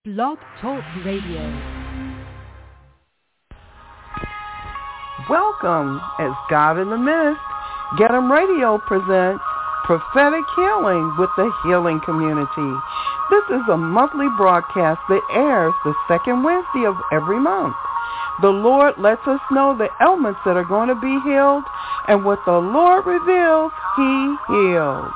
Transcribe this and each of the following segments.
Blog Talk Radio. Welcome, as God in the Midst, Get 'em Radio presents Prophetic Healing with the Healing Community. This is a monthly broadcast that airs the second Wednesday of every month. The Lord lets us know the ailments that are going to be healed, and what the Lord reveals, He heals.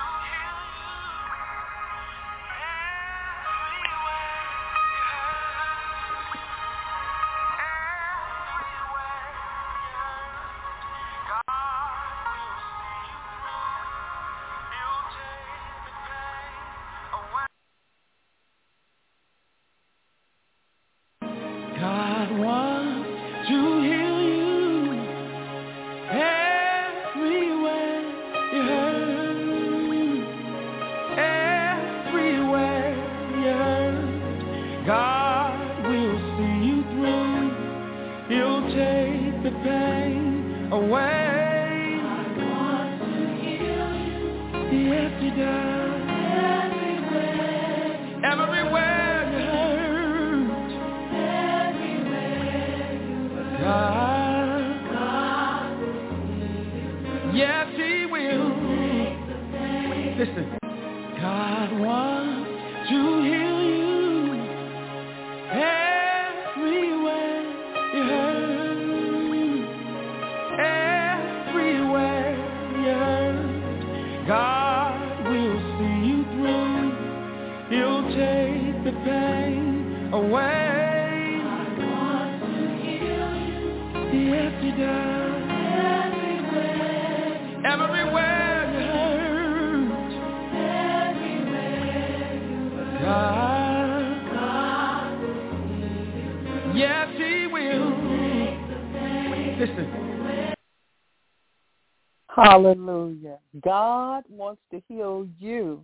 Hallelujah. God wants to heal you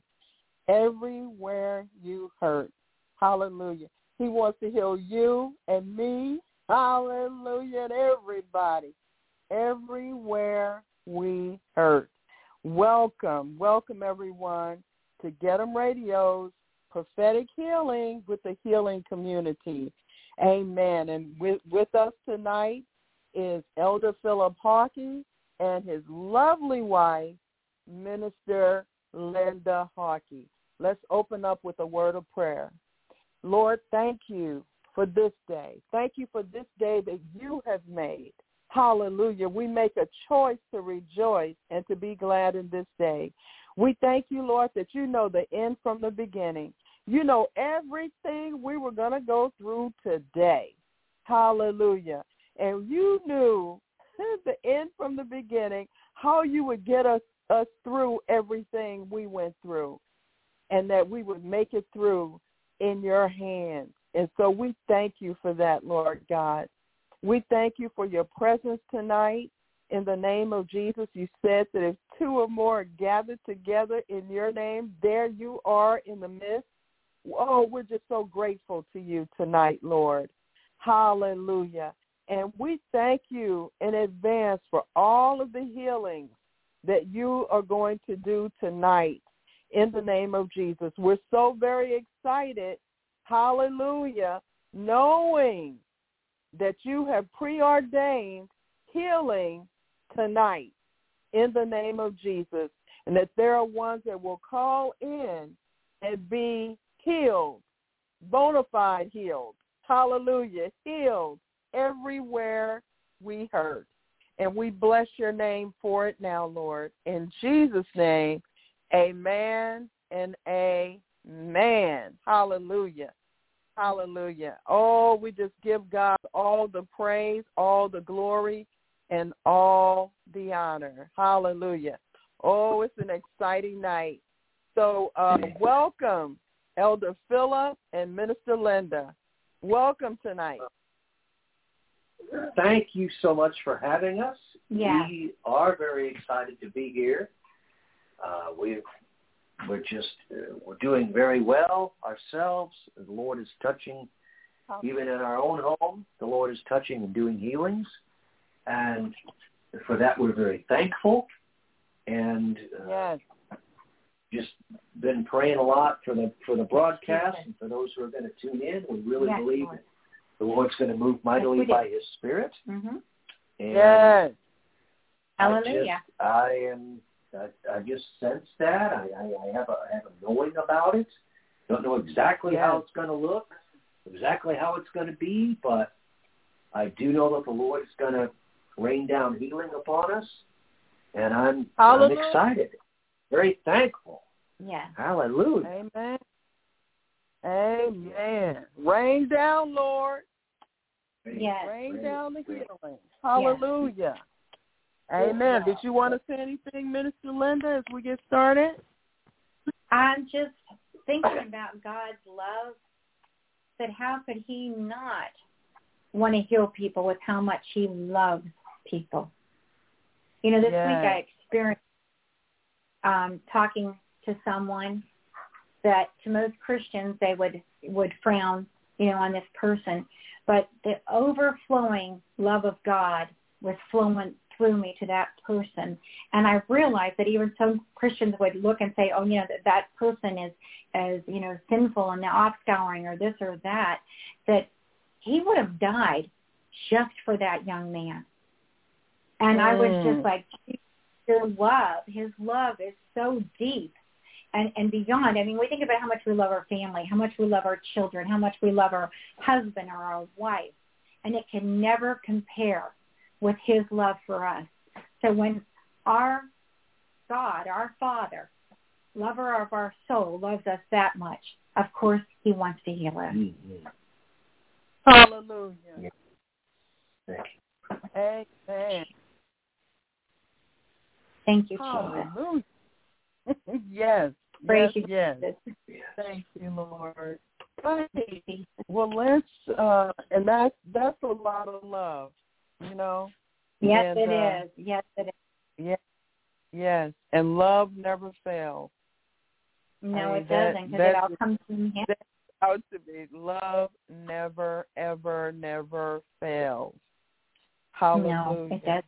everywhere you hurt. Hallelujah. He wants to heal you and me. Hallelujah. And everybody. Everywhere we hurt. Welcome. Welcome, everyone, to Get 'em Radio's Prophetic Healing with the Healing Community. Amen. And with us tonight is Elder Philip Hawkey and his lovely wife, Minister Linda Hawkey. Let's open up with a word of prayer. Lord, thank you for this day. Thank you for this day that you have made. Hallelujah. We make a choice to rejoice and to be glad in this day. We thank you, Lord, that you know the end from the beginning. You know everything we were going to go through today. Hallelujah. And you knew the end from the beginning, how you would get us through everything we went through, and that we would make it through in your hands. And so we thank you for that, Lord God. We thank you for your presence tonight. In the name of Jesus, you said that if two or more are gathered together in your name, there you are in the midst. Oh, we're just so grateful to you tonight, Lord. Hallelujah. And we thank you in advance for all of the healings that you are going to do tonight in the name of Jesus. We're so very excited, hallelujah, knowing that you have preordained healing tonight in the name of Jesus, and that there are ones that will call in and be healed, bona fide healed, hallelujah, healed everywhere we hurt. And we bless your name for it now, Lord. In Jesus' name, amen and amen. Hallelujah. Hallelujah. Oh, we just give God all the praise, all the glory, and all the honor. Hallelujah. Oh, it's an exciting night. So welcome, Elder Philip and Minister Linda. Welcome tonight. Thank you so much for having us. Yeah. We are very excited to be here. We're doing very well ourselves. The Lord is touching, even in our own home. The Lord is touching and doing healings, and for that we're very thankful. And yes. just been praying a lot for the broadcast and for those who are going to tune in. We really believe that the Lord's going to move mightily by His Spirit. Mm-hmm. And yes. Hallelujah. I just sense that. I have a knowing about it. Don't know exactly how it's going to look, exactly how it's going to be, but I do know that the Lord is going to rain down healing upon us, and I'm excited, very thankful. Yeah. Hallelujah. Amen. Amen. Rain down, Lord. Yes. Rain down the healing. Hallelujah. Yes. Amen. Did you want to say anything, Minister Linda, as we get started? I'm just thinking about God's love, that how could He not want to heal people with how much He loves people? You know, this week I experienced talking to someone that to most Christians they would frown, you know, on this person, but the overflowing love of God was flowing through me to that person. And I realized that even some Christians would look and say, oh, you know, that person is, you know, sinful and off-scouring or this or that he would have died just for that young man. And I was just like, his love is so deep and beyond. I mean, we think about how much we love our family, how much we love our children, how much we love our husband or our wife, and it can never compare with His love for us. So when our God, our Father, lover of our soul, loves us that much, of course He wants to heal us. Mm-hmm. Hallelujah. Yeah. Thank you. Amen. Thank you, Jesus. Hallelujah. Yes. Praise you, yes. Jesus. Thank you, Lord. Right. Well, let's, and that's a lot of love, you know. Yes, and, it is. Yes, it is. Yes. And love never fails. No, it doesn't, because it all comes from Him. That's out to be. Love never, ever, never fails. Hallelujah. No, it does.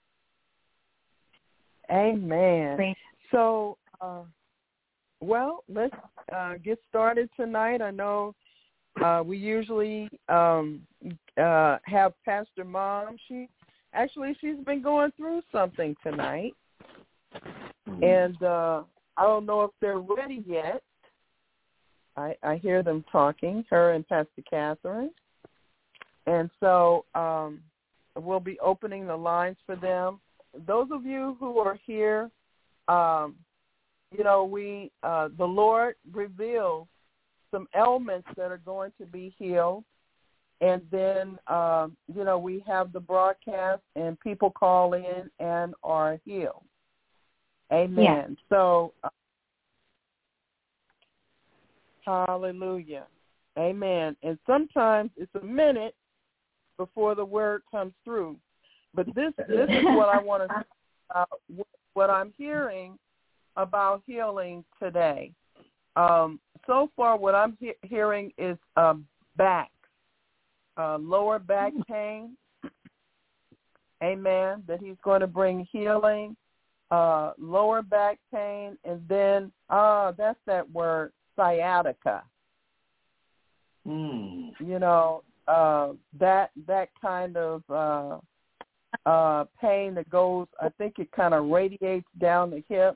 Amen. Praise. So, well, let's get started tonight. I know we usually have Pastor Mom. She's been going through something tonight, and I don't know if they're ready yet. I hear them talking, her and Pastor Catherine, and so we'll be opening the lines for them. Those of you who are here, you know, the Lord reveals some ailments that are going to be healed. And then, you know, we have the broadcast and people call in and are healed. Amen. Yeah. So, hallelujah. Amen. And sometimes it's a minute before the word comes through. But this is what I want to talk about, what I'm hearing about healing today. So far, what I'm hearing is back, lower back pain. Amen. That He's going to bring healing, lower back pain, and then, that's that word, sciatica. Mm. You know, that kind of pain that goes, I think it kind of radiates down the hip.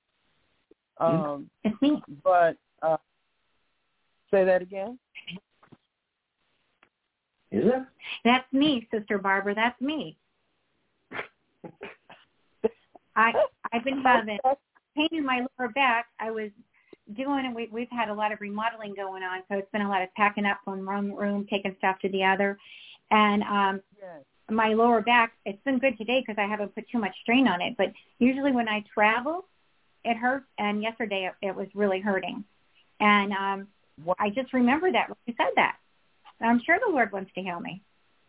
But say that again. Is it? That's me, Sister Barbara. That's me. I've been having pain in my lower back. I was doing, and we've had a lot of remodeling going on, so it's been a lot of packing up from one room, taking stuff to the other, and my lower back, it's been good today because I haven't put too much strain on it, but usually when I travel, it hurts, and yesterday it was really hurting. And I just remembered that when you said that. I'm sure the Lord wants to heal me.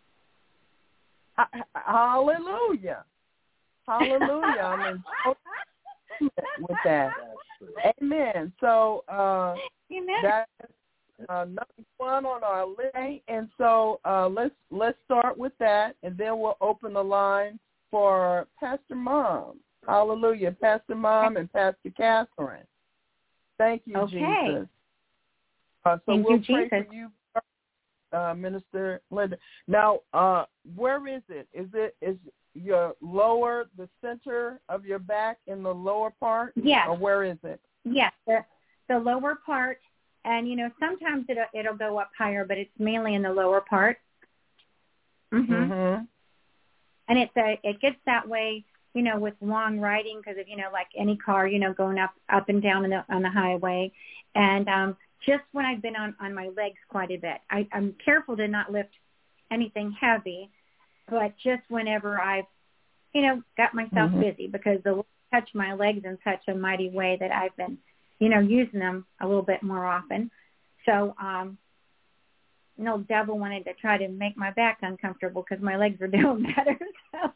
Hallelujah. Hallelujah. I'm in with that. Amen. So that's number one on our list. And so let's start with that, and then we'll open the line for Pastor Mom. Hallelujah. Pastor Mom and Pastor Catherine. Thank you, Okay. Jesus. So Thank we'll you, pray Jesus. for you, Minister Linda. Now, where is it? Is your lower, the center of your back in the lower part? Yes. Or where is it? Yes, the lower part, and sometimes it'll go up higher, but it's mainly in the lower part. Mhm. Mhm. And it gets that way, with long riding because of like any car, going up and down on the highway, and just when I've been on my legs quite a bit, I'm careful to not lift anything heavy, but just whenever I've got myself busy, because the Lord touched my legs in such a mighty way that I've been using them a little bit more often. So no devil wanted to try to make my back uncomfortable because my legs are doing better. So.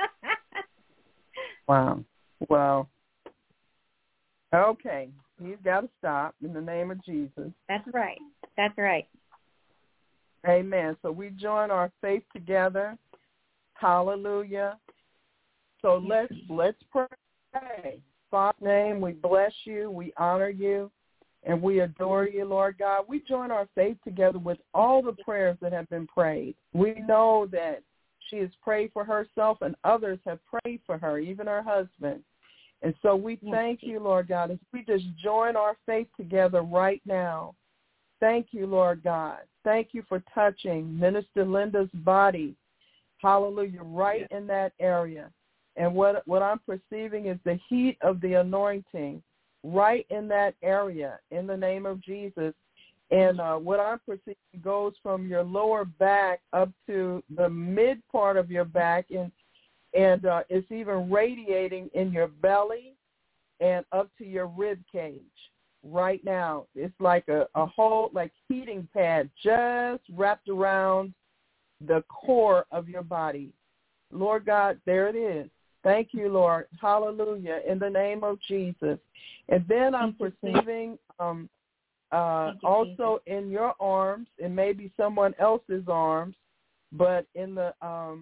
Wow. Well, okay. He's got to stop in the name of Jesus. That's right. That's right. Amen. So we join our faith together. Hallelujah. So let's pray. Father's name, we bless you, we honor you, and we adore you, Lord God. We join our faith together with all the prayers that have been prayed. We know that she has prayed for herself and others have prayed for her, even her husband. And so we thank you, Lord God, as we just join our faith together right now. Thank you, Lord God. Thank you for touching Minister Linda's body. Hallelujah, right in that area. And what I'm perceiving is the heat of the anointing right in that area in the name of Jesus. And what I'm perceiving goes from your lower back up to the mid part of your back, and it's even radiating in your belly and up to your rib cage right now. It's like a whole like heating pad just wrapped around the core of your body. Lord God, there it is. Thank you, Lord. Hallelujah. In the name of Jesus. And then I'm perceiving also in your arms, and maybe someone else's arms, but in the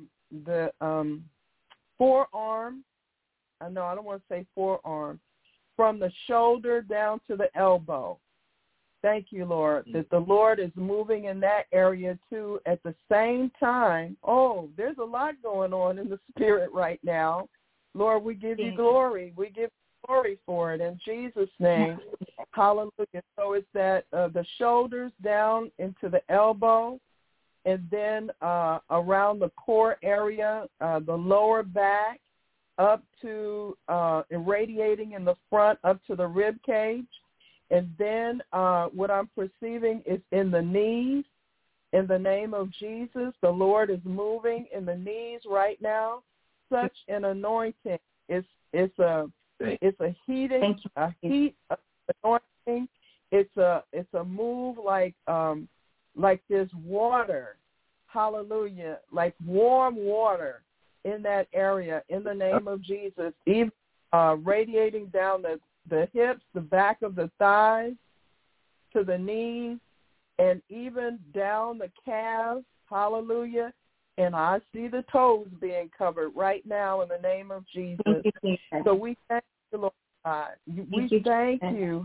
forearm, I don't want to say forearm, from the shoulder down to the elbow. Thank you, Lord, that the Lord is moving in that area too at the same time. Oh, there's a lot going on in the spirit right now. Lord, we give you glory. We give glory for it in Jesus' name. Hallelujah. So it's that the shoulders down into the elbow, and then around the core area, the lower back, up to irradiating in the front up to the rib cage. And then what I'm perceiving is in the knees. In the name of Jesus, the Lord is moving in the knees right now. Such an anointing. It's a heat of anointing. It's a move like this water. Hallelujah. Like warm water in that area in the name of Jesus. Even radiating down the hips, the back of the thighs, to the knees, and even down the calves. Hallelujah. And I see the toes being covered right now in the name of Jesus. So we thank you, Lord God. We thank you.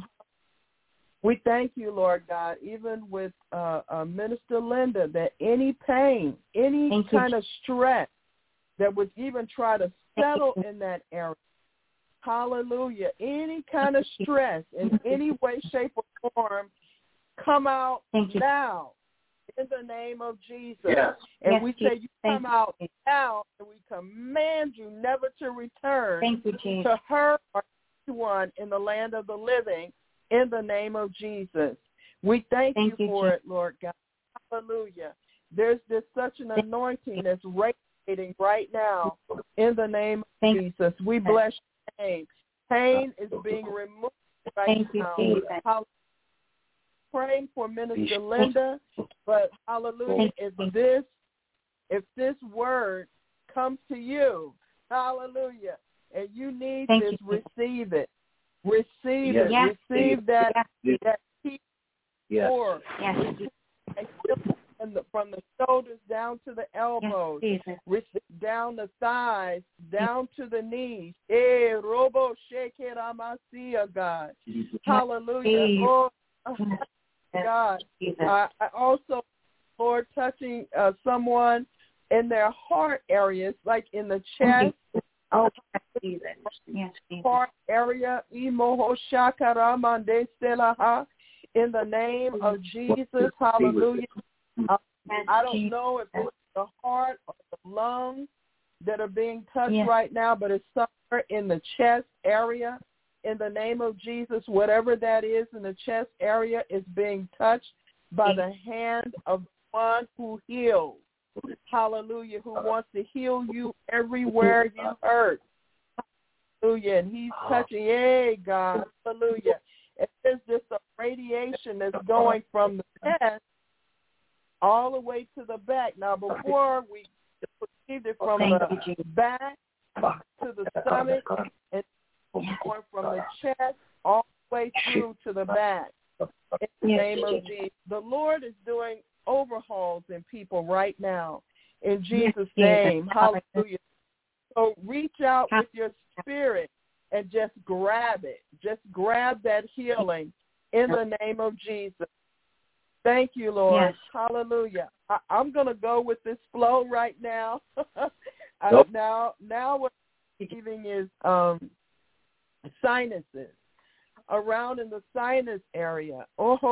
We thank you, Lord God, even with Minister Linda, that any pain, any kind of stress that would even try to settle in that area, hallelujah, any kind of stress in any way, shape, or form, come out now in the name of Jesus. Yes. And we say you come out now, and we command you never to return to her or anyone in the land of the living in the name of Jesus. We thank you for it, Lord God. Hallelujah. There's just such an anointing that's radiating right now in the name of Jesus. We bless your name. Pain is being removed right now. Praying for Minister Linda, but hallelujah, if this word comes to you, hallelujah, and you need this, receive it. Receive it. Receive that peace for from the shoulders down to the elbows, down the thighs, down to the knees. Robo shekeramasia, God. Hallelujah. Oh, God. I also, Lord, touching someone in their heart areas, like in the chest. Oh, Jesus. Yes, Jesus. Heart area. In the name of Jesus. Hallelujah. I don't know if it's the heart or the lungs that are being touched right now, but it's somewhere in the chest area. In the name of Jesus, whatever that is in the chest area is being touched by the hand of one who heals. Hallelujah, who wants to heal you everywhere you hurt. Hallelujah, and he's touching, yay, God. Hallelujah. And there's just a radiation that's going from the chest all the way to the back. Now, before we received it from the back to the stomach, and going from the chest all the way through to the back. In the name of Jesus. The Lord is doing overhauls in people right now. In Jesus' name. Hallelujah. So reach out with your spirit and just grab it. Just grab that healing in the name of Jesus. Thank you, Lord. Yes. Hallelujah. I'm going to go with this flow right now. Now what I'm receiving is sinuses. Around in the sinus area.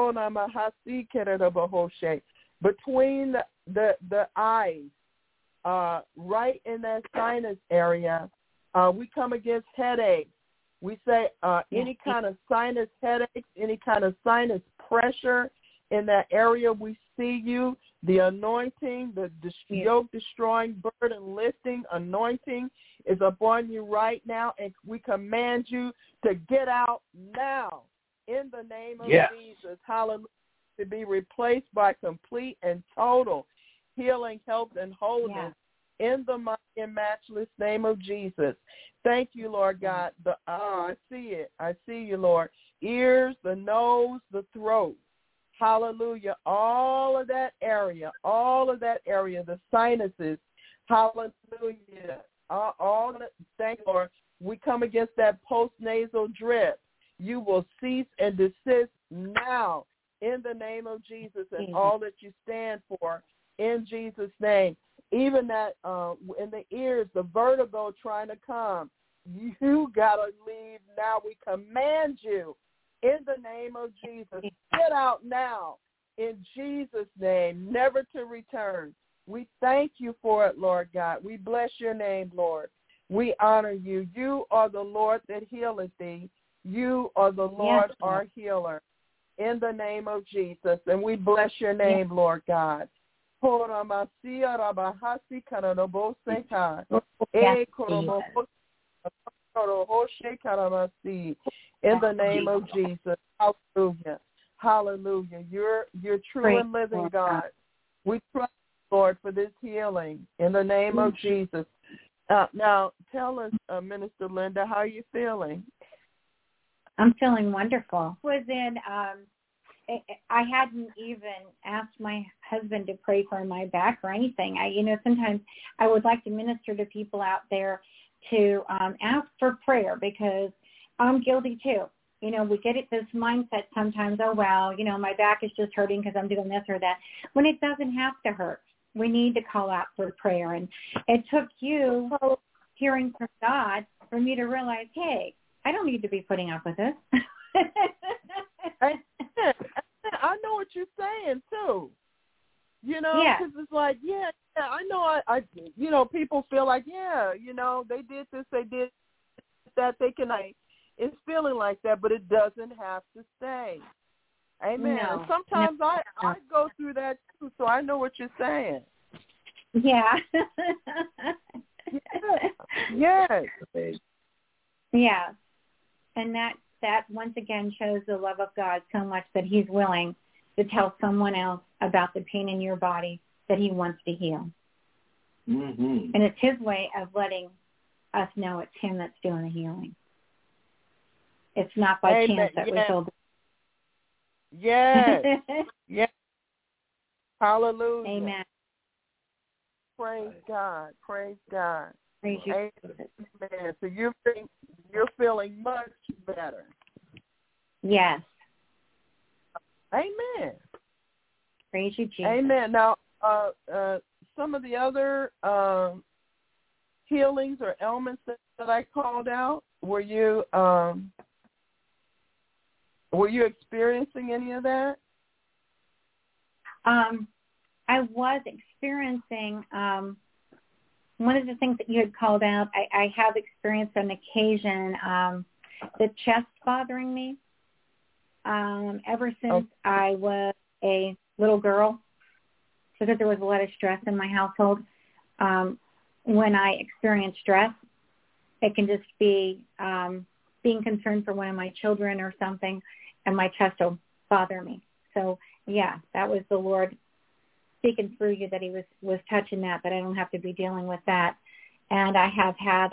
Between the eyes, right in that sinus area, we come against headaches. We say any kind of sinus headaches, any kind of sinus pressure in that area, we see you. The anointing, the yoke-destroying, burden-lifting anointing is upon you right now, and we command you to get out now in the name of Jesus. Hallelujah. To be replaced by complete and total healing, health, and wholeness in the mighty and matchless name of Jesus. Thank you, Lord God. I see it. I see you, Lord. Ears, the nose, the throat. Hallelujah. All of that area, the sinuses. Hallelujah. Thank you, Lord. We come against that post-nasal drip. You will cease and desist now in the name of Jesus and all that you stand for in Jesus' name. Even that in the ears, the vertigo trying to come, you got to leave now. We command you in the name of Jesus. Get out now in Jesus' name, never to return. We thank you for it, Lord God. We bless your name, Lord. We honor you. You are the Lord that healeth thee. You are the Lord our healer in the name of Jesus. And we bless your name, Lord God. In the name of Jesus. Hallelujah. Hallelujah. You're true and living God. We trust, Lord, for this healing in the name of Jesus. Now, tell us, Minister Linda, how are you feeling? I'm feeling wonderful. I hadn't even asked my husband to pray for my back or anything. Sometimes I would like to minister to people out there to ask for prayer, because I'm guilty too. We get this mindset sometimes, my back is just hurting because I'm doing this or that, when it doesn't have to hurt. We need to call out for prayer. And it took you hearing from God for me to realize, hey, I don't need to be putting up with this. I know what you're saying too. Because it's like, I know. I people feel like, they did this, they did that, they can. It's feeling like that, but it doesn't have to stay. Amen. No, sometimes I go through that too, so I know what you're saying. Yeah. Yes. Yeah. And that once again shows the love of God so much that he's willing to tell someone else about the pain in your body that he wants to heal. Mm-hmm. And it's his way of letting us know it's him that's doing the healing. It's not by chance that we're told. Yes. Yes. Hallelujah. Amen. Praise God. Praise God. Praise you. Amen. So you're feeling much better. Yes. Amen. Praise you, Jesus. Amen. Now, some of the other healings or ailments that I called out, were you experiencing any of that? I was experiencing one of the things that you had called out. I have experienced on occasion the chest bothering me ever since I was a little girl, because there was a lot of stress in my household. When I experience stress, it can just be being concerned for one of my children or something, and my chest will bother me. So, yeah, that was the Lord speaking through you, that he was touching that I don't have to be dealing with that. And I have had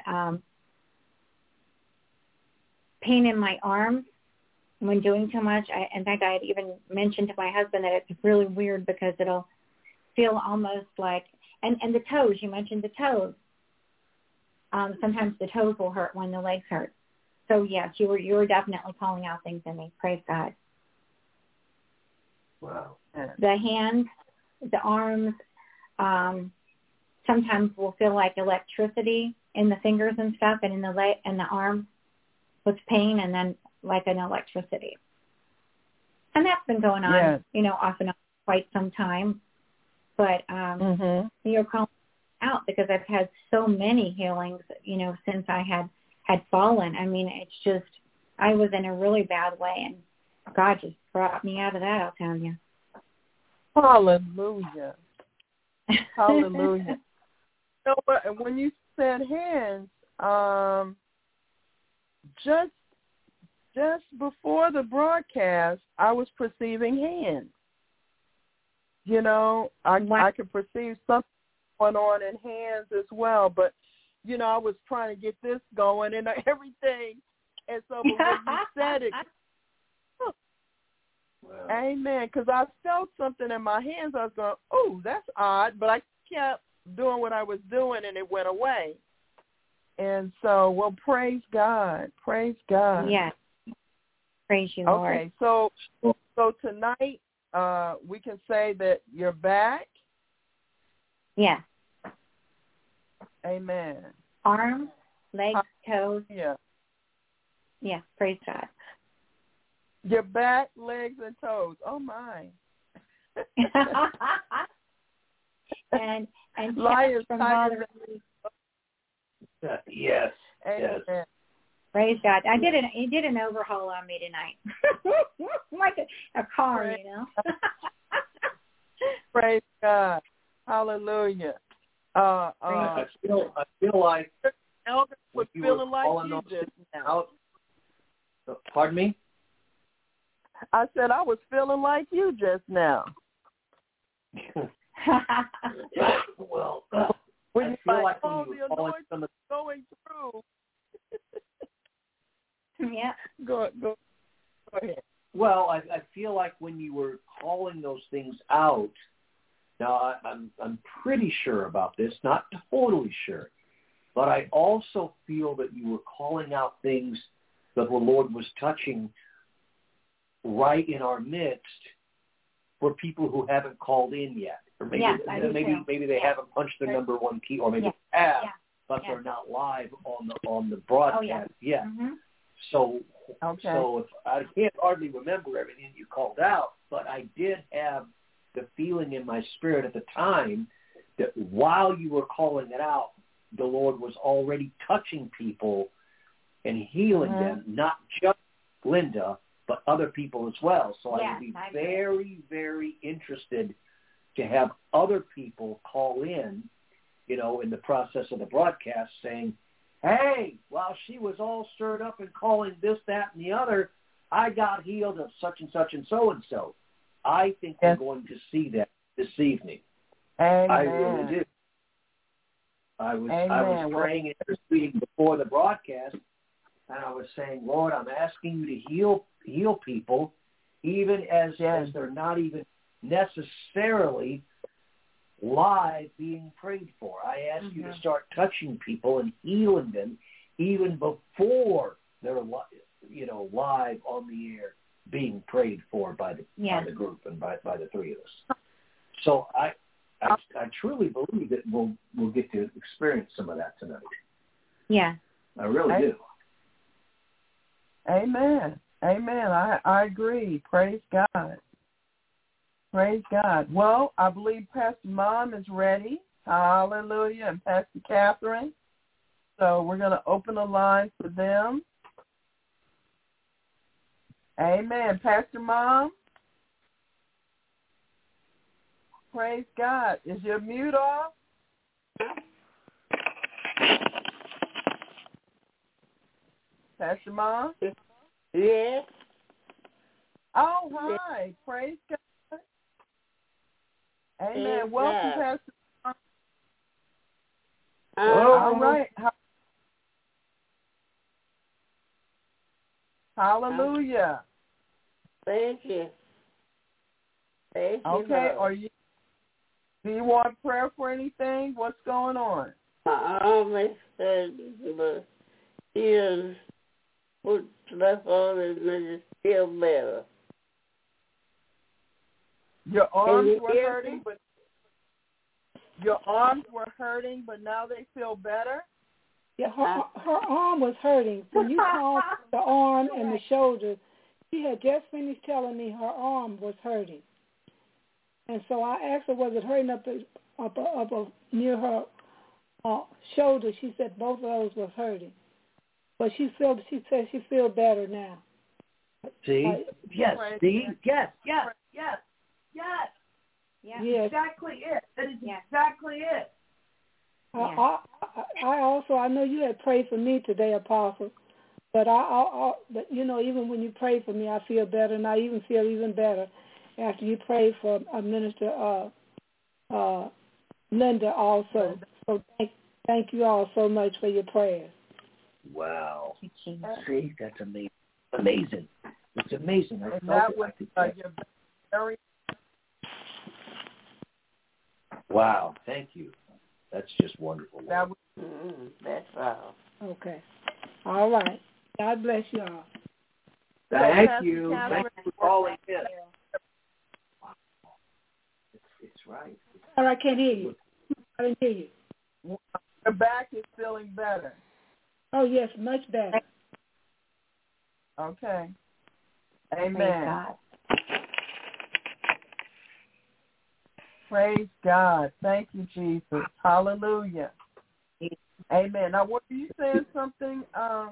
pain in my arms when doing too much. In fact, I had even mentioned to my husband that it's really weird because it'll feel almost like, and the toes, you mentioned the toes. Sometimes the toes will hurt when the legs hurt. So, yes, you were definitely calling out things in me. Praise God. Wow. The hands, the arms, sometimes will feel like electricity in the fingers and stuff, and in the leg and the arm with pain, and then like an electricity. And that's been going on, off and on for quite some time. But you're calling out because I've had so many healings, since I had fallen. I mean, it's just, I was in a really bad way, and God just brought me out of that, I'll tell you. Hallelujah. Hallelujah. So, when you said hands, just before the broadcast, I was perceiving hands. I could perceive something going on in hands as well, but I was trying to get this going and everything, and so when you said it, wow. Amen, because I felt something in my hands. I was going, oh, that's odd, but I kept doing what I was doing, and it went away. And so, well, praise God. Praise God. Yes. Praise you, Lord. Okay, so tonight we can say that you're back. Yes. Amen. Arms, legs, toes. Yeah. Yes, praise God. Your back, legs, and toes. Oh, my. and Lions from bothering me. Yes. Amen. Yes. Praise God. He did an overhaul on me tonight. Like a car, Praise God. Hallelujah. I feel like Elder was feeling like you just now. Pardon me? I said I was feeling like you just now. Well, when I you feel like when all you the were calling anointing going through. Yeah. Go ahead. Well, I feel like when you were calling those things out, now I'm pretty sure about this, not totally sure, but I also feel that you were calling out things that the Lord was touching right in our midst for people who haven't called in yet, or maybe maybe they haven't punched their number one key, or maybe they have, but they're not live on the broadcast yet. Mm-hmm. So if I can't hardly remember everything you called out, but I did have the feeling in my spirit at the time that while you were calling it out, the Lord was already touching people and healing them, not just Linda, but other people as well. So I would be very, very interested to have other people call in, in the process of the broadcast saying, hey, while she was all stirred up and calling this, that, and the other, I got healed of such and such and so and so. I think we're going to see that this evening. Amen. I really do. I was praying and interceding before the broadcast, and I was saying, Lord, I'm asking you to heal people, even as they're not even necessarily live being prayed for. I ask you to start touching people and healing them even before they're, live on the air being prayed for by the group and by the three of us. So I truly believe that we'll get to experience some of that tonight. Yeah. I really do. Amen. I agree. Praise God. Praise God. Well, I believe Pastor Mom is ready. Hallelujah. And Pastor Catherine. So we're going to open the line for them. Amen. Pastor Mom. Praise God. Is your mute off? Pastor Mom? Yes. Oh, hi. Praise God. Amen. Praise Welcome, God. Pastor Mom. All right. Hallelujah. Thank you. Thank you. Okay. Do you want prayer for anything? What's going on? My arm is hurting, but he put stuff on it and it feel better. Your arms were hurting, but now they feel better? Yeah, her arm was hurting. When you called the arm and the shoulder, she had just finished telling me her arm was hurting. And so I asked her, was it hurting up near her shoulder? She said both of those was hurting. But she said she feels better now. See? Yes. See? Yes. Exactly it. That is exactly it. I know you had prayed for me today, Apostle, but but even when you pray for me, I feel better, and I even feel even better after you prayed for Minister Linda also. So thank you all so much for your prayers. Wow. See, that's amazing. Amazing. It's amazing. I And felt that was very. Wow. Thank you. That's just wonderful. That was, that's all. Okay. All right. God bless you all. Thank you. Thank you for calling in. Wow. It's right. All right, I can't hear you. I didn't hear you. your back is feeling better. Oh, yes, much better. Okay. Amen. Praise God. Praise God. Thank you, Jesus. Hallelujah. Amen. Now, were you saying something?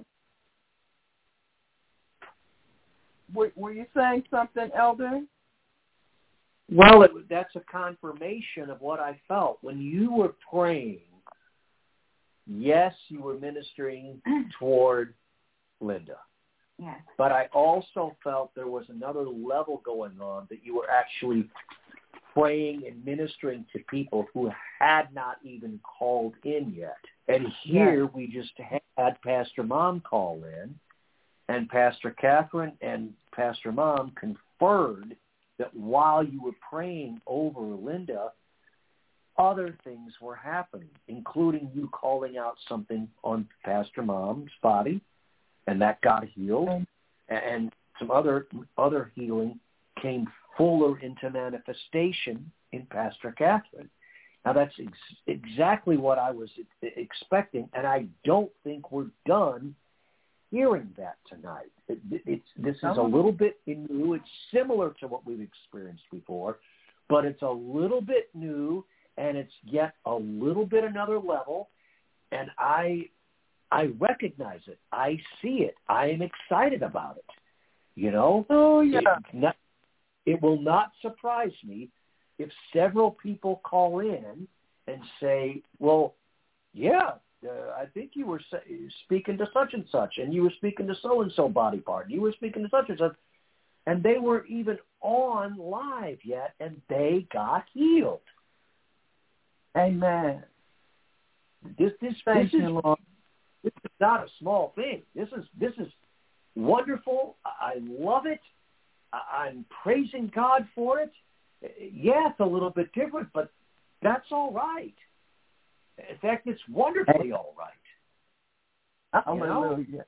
Were you saying something, Elder? Well, that's a confirmation of what I felt. When you were praying, yes, you were ministering toward Linda. Yes. But I also felt there was another level going on, that you were actually praying and ministering to people who had not even called in yet. And here we just had Pastor Mom call in, and Pastor Catherine and Pastor Mom conferred that while you were praying over Linda, other things were happening, including you calling out something on Pastor Mom's body, and that got healed, and some other healing came fuller into manifestation in Pastor Catherine. Now, that's exactly what I was expecting, and I don't think we're done hearing that tonight. This is a little bit new. It's similar to what we've experienced before, but it's a little bit new, and it's yet a little bit another level, and I recognize it. I see it. I am excited about it. You know? Oh, yeah. It will not surprise me if several people call in and say, well, yeah, I think you were speaking to such and such, and you were speaking to so-and-so body part, and you were speaking to such and such, and they weren't even on live yet, and they got healed. Amen. This is not a small thing. This is wonderful. I love it. I'm praising God for it. Yeah, it's a little bit different, but That's all right. In fact, it's wonderfully all right. Hallelujah.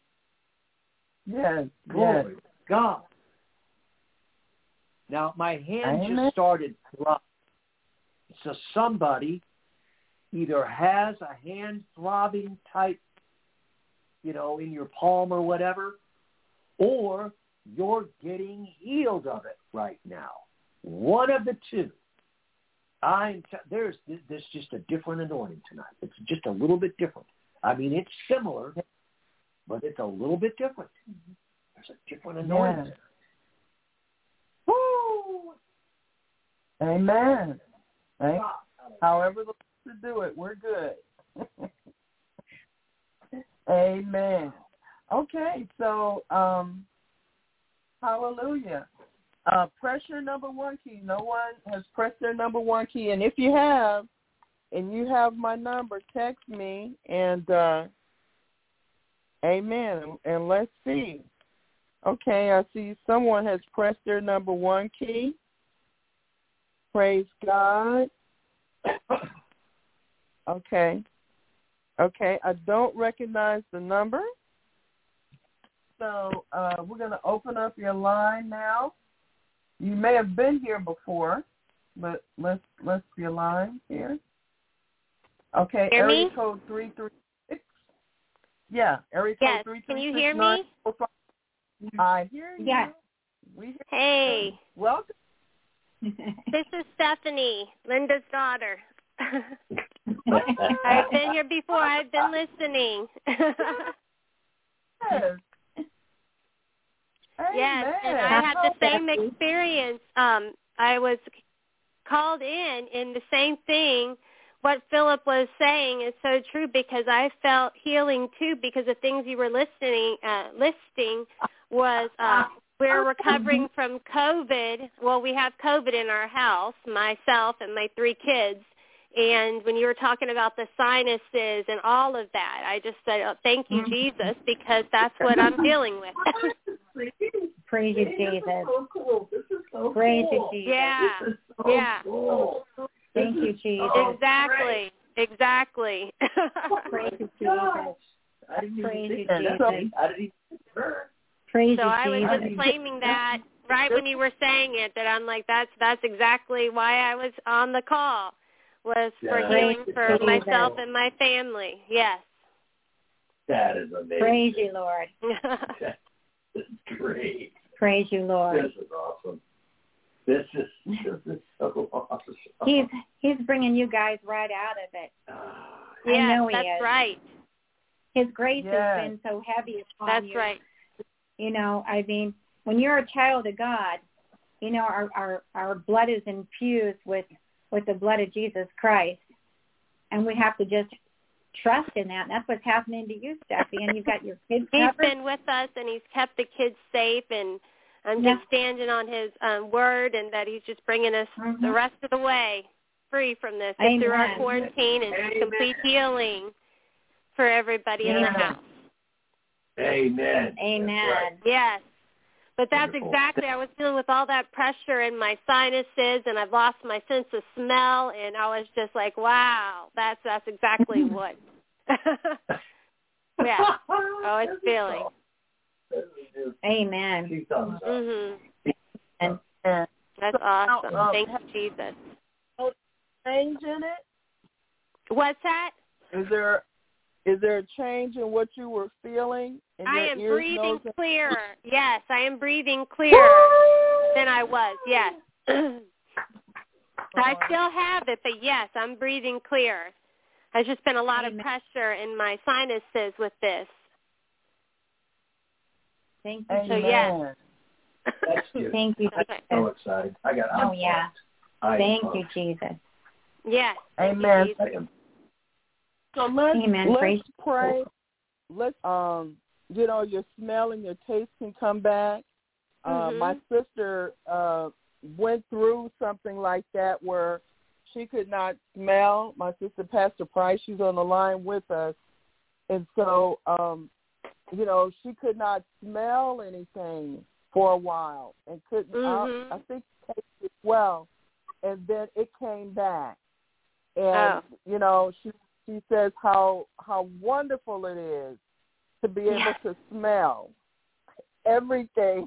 Yes. Glory to God. Now, my hand just started throbbing. So somebody either has a hand throbbing type, in your palm or whatever, or you're getting healed of it right now. One of the two. There's just a different anointing tonight. It's just a little bit different. I mean, it's similar, but it's a little bit different. There's a different anointing. Yes. Woo! Amen. Right? However the to do it, we're good. Amen. Okay, so hallelujah. Press your number 1 key. No one has pressed their number 1 key, and if you have, and you have my number, text me, and amen. And let's see. Okay, I see someone has pressed their number 1 key. Praise God. Okay, I don't recognize the number. So we're going to open up your line now. You may have been here before, but let's see your line here. Okay, area code 336. Yeah, area code 336. Can you hear me? I hear you. Yes. Hey. Welcome. This is Stephanie, Linda's daughter. I've been here before. I've been listening. Yes. Yes, and I had the same experience. I was called in the same thing. What Philip was saying is so true because I felt healing too because the things you were listing was we're recovering from COVID. Well, we have COVID in our house, myself and my 3 kids. And when you were talking about the sinuses and all of that, I just said, oh, thank you, Jesus, because that's what I'm dealing with. Praise you, Jesus. This is so cool. This is so Praise cool. you, Jesus. Yeah. This is so cool. Thank you, Jesus. Exactly. Exactly. Praise you, Jesus. I didn't Praise even you, think Jesus. I didn't even think her. Praise So you, I was Jesus. just claiming that right when you were saying it, that I'm like, that's exactly why I was on the call, was for healing for myself and my family. Yes. That is amazing. Praise you, Lord. This is great. Praise you, Lord. This is awesome. This is so awesome. He's bringing you guys right out of it. Yes, I know he that's is. right. His grace has been so heavy upon you. That's right. I mean, when you're a child of God, our blood is infused with the blood of Jesus Christ, and we have to just trust in that. And that's what's happening to you, Steffi. And you've got your kids covered. He's been with us, and he's kept the kids safe, and I'm just standing on his word, and that he's just bringing us the rest of the way free from this, and through our quarantine, and complete healing for everybody in the house. Amen. Amen. Right. Yes. But that's Wonderful. exactly, I was dealing with all that pressure in my sinuses, and I've lost my sense of smell, and I was just like, wow, that's exactly what. Yeah. I was feeling. Amen. And that's awesome. Thank you, Jesus. Change in it? What's that? Is there a change in what you were feeling? I am breathing clearer. Yes, I am breathing clearer than I was. Yes. I still have it, but yes, I'm breathing clear. There's just been a lot of pressure in my sinuses with this. Thank you. So yes. That's good. Thank you. I'm so excited. I'm Thank pumped. you, Jesus. Yes. Amen. So let's pray. Let's your smell and your taste can come back. My sister went through something like that where she could not smell. My sister, Pastor Price, she's on the line with us. And so, she could not smell anything for a while and couldn't, I think, taste it well. And then it came back. And she says how wonderful it is to be able to smell everything.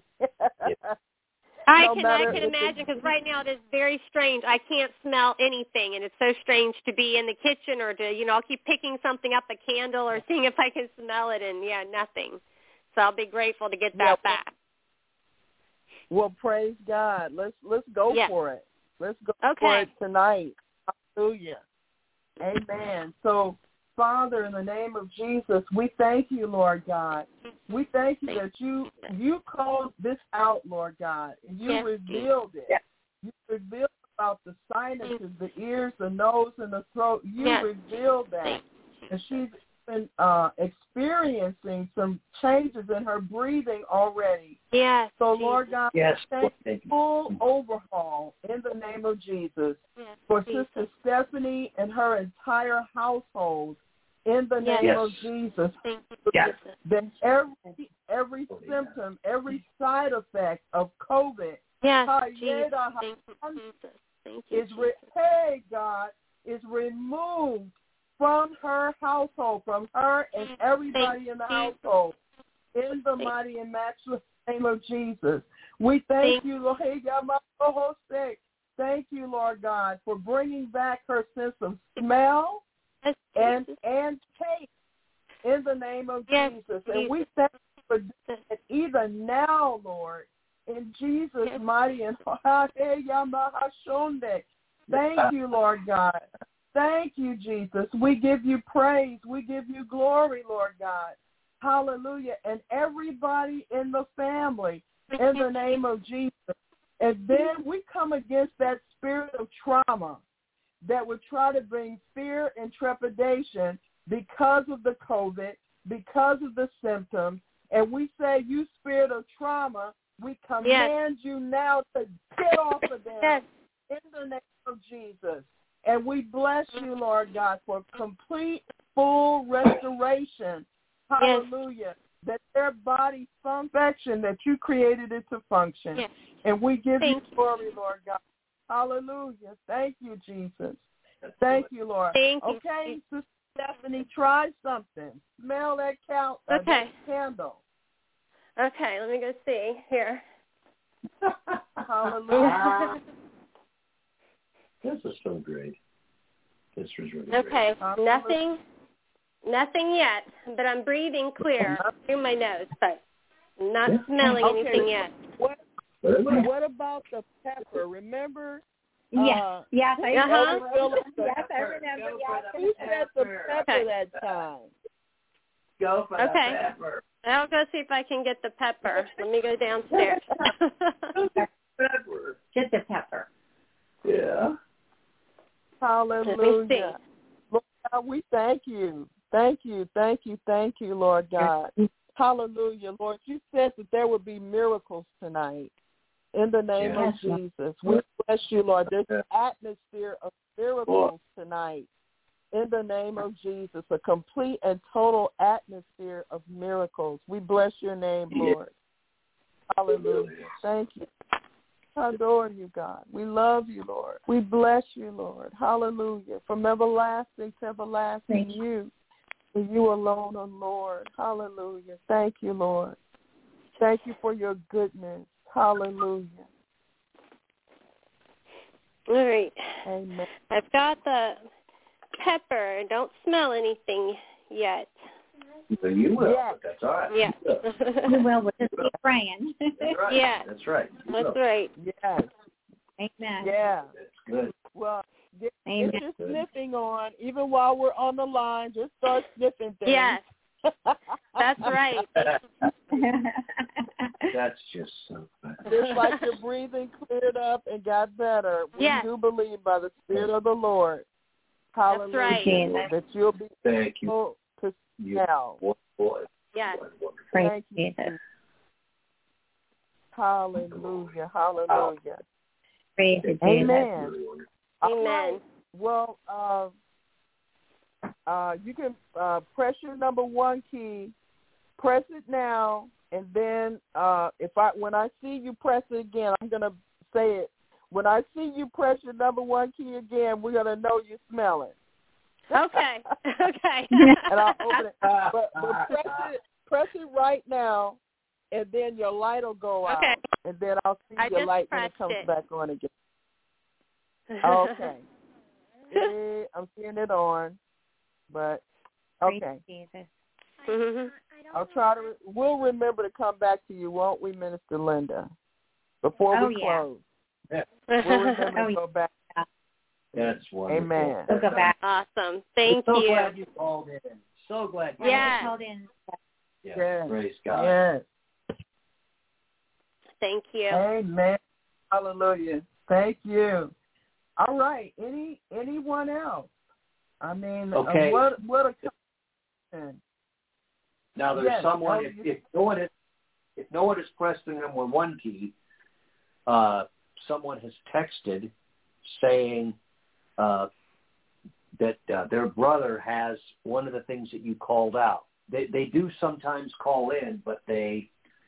I can imagine, because right now it is very strange. I can't smell anything, and it's so strange to be in the kitchen or to, I'll keep picking something up, a candle, or seeing if I can smell it, and nothing. So I'll be grateful to get that back. Well, praise God. Let's go for it. Let's go for it tonight. Hallelujah. Amen. So, Father, in the name of Jesus, we thank you, Lord God. We thank you that you called this out, Lord God, and you revealed it. Yes. You revealed about the sinuses, the ears, the nose, and the throat. You revealed that. And she's been experiencing some changes in her breathing already. Yes. So, Lord God, thank you. Full overhaul in the name of Jesus for Sister Stephanie and her entire household. In the name of Jesus, that every symptom, every side effect of COVID is removed from her household, from her and everybody in the household. In the mighty and matchless name of Jesus, we thank you, Lord. Thank you, Lord God, for bringing back her sense of smell and taste in the name of Jesus. And we thank you for doing it even now, Lord, in Jesus' mighty and thank you, Lord God. Thank you, Jesus. We give you praise. We give you glory, Lord God. Hallelujah. And everybody in the family, in the name of Jesus. And then we come against that spirit of trauma that would try to bring fear and trepidation because of the COVID, because of the symptoms. And we say, you spirit of trauma, we command you now to get off of them in the name of Jesus. And we bless you, Lord God, for complete, full restoration. Hallelujah. That their body function, that you created it to function. And we give you glory, Lord God. Hallelujah. Thank you, Jesus. Thank you, Lord. Okay, Sister Stephanie, try something. Smell that candle. Okay, let me go see here. Hallelujah. This is so great. This was really great. Okay, nothing yet, but I'm breathing clear through my nose, but not smelling anything yet. What about the pepper? Remember? I remember. You said the pepper that time. Go for the pepper. I'll go see if I can get the pepper. Let me go downstairs. Pepper. Just the pepper. Yeah. Hallelujah. Lord God, we thank you. Thank you, Lord God. Hallelujah, Lord. You said that there would be miracles tonight. In the name of Jesus. We bless you, Lord. There's an atmosphere of miracles tonight. In the name of Jesus, a complete and total atmosphere of miracles. We bless your name, Lord. Hallelujah. Thank you. I adore you, God. We love you, Lord. We bless you, Lord. Hallelujah. From everlasting to everlasting, you and you alone, O Lord. Hallelujah. Thank you, Lord. Thank you for your goodness. Hallelujah. All right. Amen. I've got the pepper. Don't smell anything yet. So you will. But that's all right. Yeah. You will. We'll just keep praying. That's right. Yeah. That's right. That's right. Yes. Amen. Yeah. That's good. Well, get your sniffing on. Even while we're on the line, just start sniffing things. Yes. That's right. That's just so bad. Just like your breathing cleared up and got better. We do believe by the Spirit of the Lord. Hallelujah. That's right. That you'll be able to smell. Yes. Thank you. Hallelujah. Hallelujah. Praise you, Amen. Amen. Well, you can press your number 1 key, press it now, and then when I see you press it again, I'm going to say it when I see you press your number 1 key again, we're gonna know you smell it. Okay. Okay. And I'll open it. But press it right now, and then your light will go out. Okay. And then I'll see I your just light when it pressed comes it. back on again. Okay. I'm seeing it on, but okay. Jesus. Mhm. I'll try to. We'll remember to come back to you, won't we, Minister Linda? Before we close, we'll remember to go back. That's wonderful. Amen. We'll go back. Awesome. Thank so you. glad you called in. So glad you Yeah. Yeah. Praise God. Yes. Thank you. Amen. Hallelujah. Thank you. All right. Anyone else? I mean, Okay. What a question. Now there's someone. If no one has pressed the number 1 key, someone has texted saying that their brother has one of the things that you called out. They do sometimes call in, but they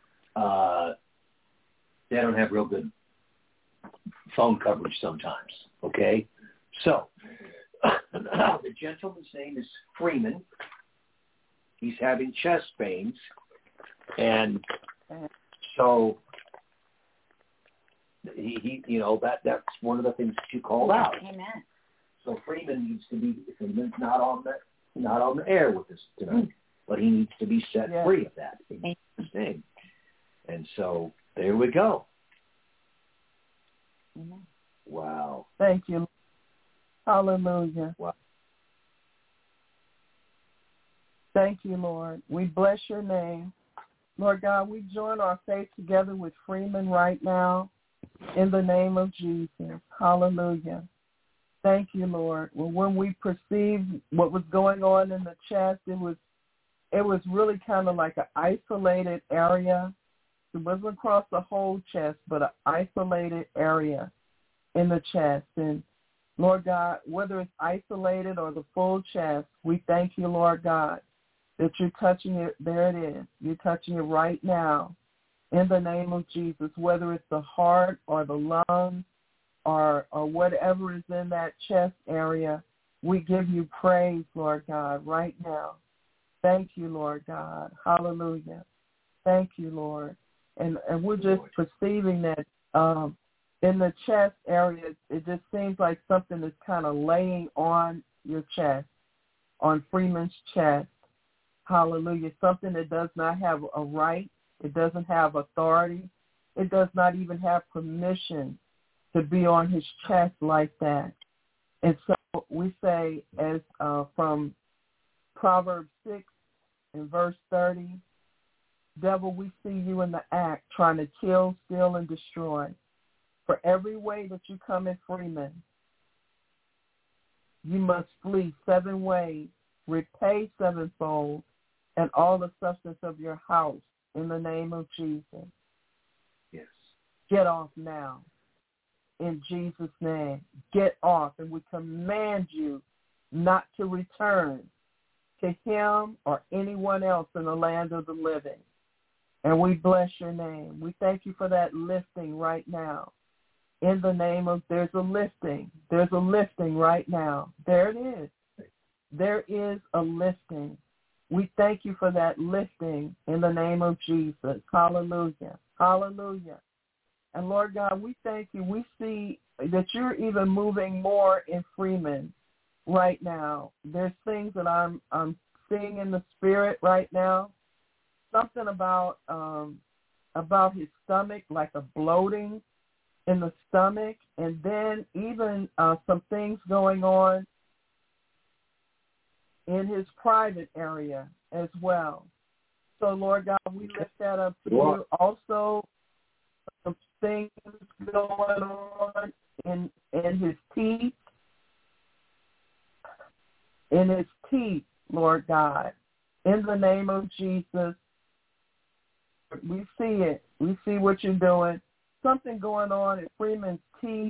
don't have real good phone coverage sometimes. Okay, so the gentleman's name is Freeman. He's having chest pains, and so he that's one of the things that you called out. Amen. So Freeman's not on the air with us tonight, but he needs to be set free of that in Jesus' name. And so there we go. Amen. Wow. Thank you. Hallelujah. Wow. Thank you, Lord. We bless your name. Lord God, we join our faith together with Freeman right now in the name of Jesus. Hallelujah. Thank you, Lord. Well, when we perceived what was going on in the chest, it was really kind of like an isolated area. It wasn't across the whole chest, but an isolated area in the chest. And Lord God, whether it's isolated or the full chest, we thank you, Lord God, that you're touching it. There it is. You're touching it right now in the name of Jesus, whether it's the heart or the lungs or whatever is in that chest area. We give you praise, Lord God, right now. Thank you, Lord God. Hallelujah. Thank you, Lord. And we're just perceiving that in the chest area, it just seems like something is kind of laying on your chest, on Freeman's chest. Hallelujah. Something that does not have a right. It doesn't have authority. It does not even have permission to be on his chest like that. And so we say, as from Proverbs 6 and verse 30, devil, we see you in the act trying to kill, steal, and destroy. For every way that you come in Freeman, you must flee 7 ways, repay 7-fold, and all the substance of your house in the name of Jesus. Yes. Get off now. In Jesus' name, get off, and we command you not to return to him or anyone else in the land of the living. And we bless your name. We thank you for that lifting right now. In the name of, there's a lifting. There's a lifting right now. There it is. There is a lifting. We thank you for that lifting in the name of Jesus. Hallelujah. Hallelujah. And Lord God, we thank you. We see that you're even moving more in Freeman right now. There's things that I'm seeing in the spirit right now. Something about his stomach, like a bloating in the stomach, and then even some things going on in his private area as well. So, Lord God, we lift that up to you. Also, some things going on in his teeth. In his teeth, Lord God. In the name of Jesus, we see it. We see what you're doing. Something going on in Freeman's teeth.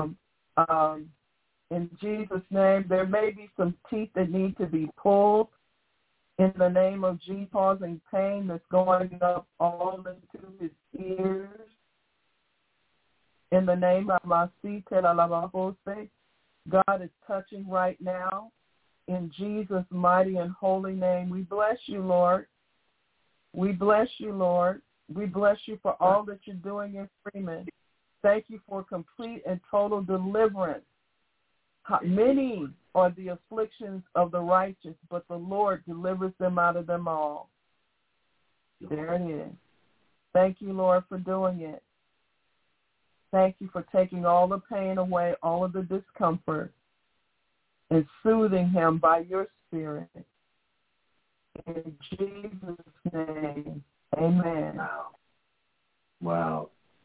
In Jesus' name, there may be some teeth that need to be pulled. In the name of Jesus, causing pain that's going up all into his ears. In the name of Masita, God is touching right now. In Jesus' mighty and holy name, we bless you, Lord. We bless you, Lord. We bless you for all that you're doing in Freeman. Thank you for complete and total deliverance. Many are the afflictions of the righteous, but the Lord delivers them out of them all. There it is. Thank you, Lord, for doing it. Thank you for taking all the pain away, all of the discomfort, and soothing him by your Spirit. In Jesus' name, amen. Wow.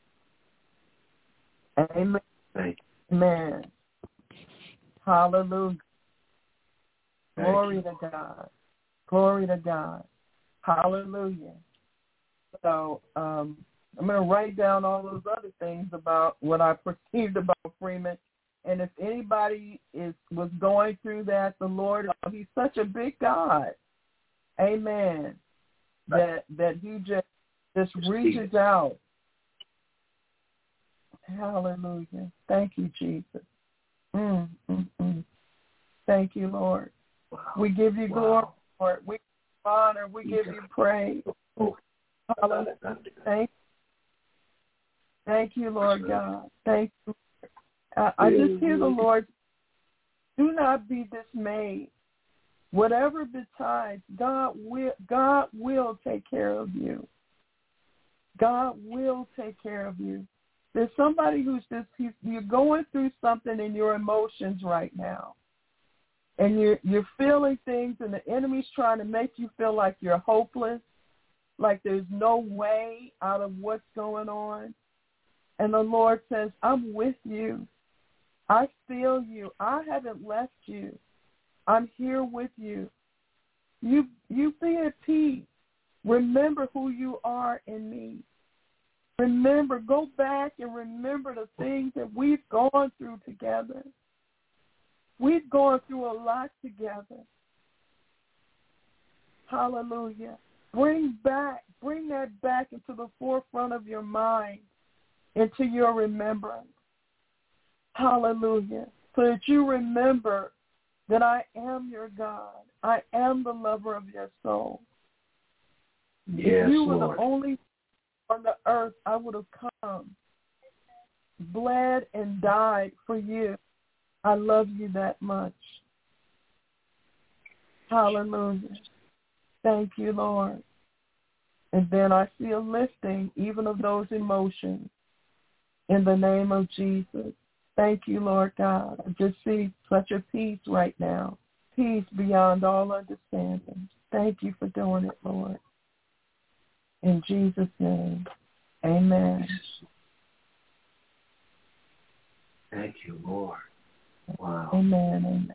Amen. Thank you. Amen. Hallelujah. Glory to God. Glory to God. Hallelujah. So I'm going to write down all those other things about what I perceived about Freeman. And if anybody was going through that, the Lord, he's such a big God. Amen. That he just reaches out. Hallelujah. Thank you, Jesus. Thank you, Lord. Wow. We give you glory, Lord. We give you honor. We give you praise. Hallelujah. Thank you, Lord God. Thank you. I just hear the Lord, do not be dismayed. Whatever betides, God will take care of you. God will take care of you. There's somebody who's you're going through something in your emotions right now. And you're feeling things, and the enemy's trying to make you feel like you're hopeless, like there's no way out of what's going on. And the Lord says, I'm with you. I feel you. I haven't left you. I'm here with you. You be at peace. Remember who you are in me. Remember, go back and remember the things that we've gone through together. We've gone through a lot together. Hallelujah. Bring that back into the forefront of your mind, into your remembrance. Hallelujah. So that you remember that I am your God. I am the lover of your soul. Yes, if you were Lord. the only on the earth, I would have come, bled and died for you. I love you that much. Hallelujah. Thank you, Lord. And then I see a lifting even of those emotions in the name of Jesus. Thank you, Lord God. I just see such a peace right now, peace beyond all understanding. Thank you for doing it, Lord. In Jesus' name, amen. Thank you, Lord. Wow. Amen, amen.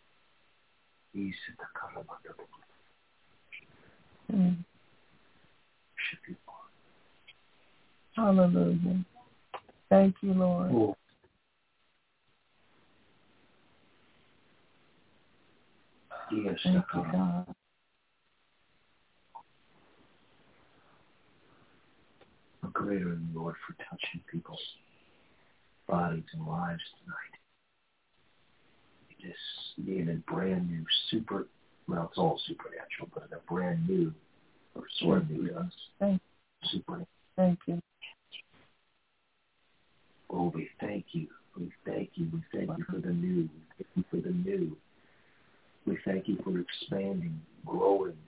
Hallelujah. Thank you, Lord. Oh. Yes, thank you, God. A greater in the Lord for touching people's bodies and lives tonight. Just being a brand new well, it's all supernatural, but a brand new, or sort of new to us. Supernatural. Thank you. Oh, we thank you. We thank you. We thank you for the new. We thank you for the new. We thank you for expanding, growing,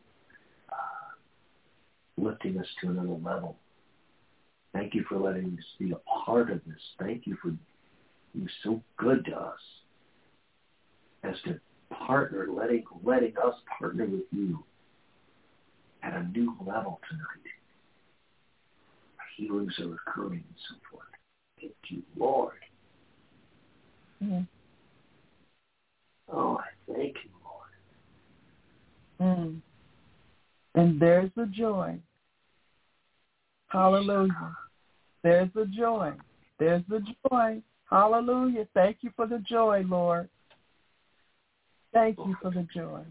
lifting us to another level. Thank you for letting us be a part of this. Thank you for being so good to us as to partner, letting us partner with you at a new level tonight. Healings are occurring and so forth. Thank you, Lord. Mm. Oh, I thank you, Lord. And there's the joy. Hallelujah. There's the joy. There's the joy. Hallelujah. Thank you for the joy, Lord. Thank you for the joy.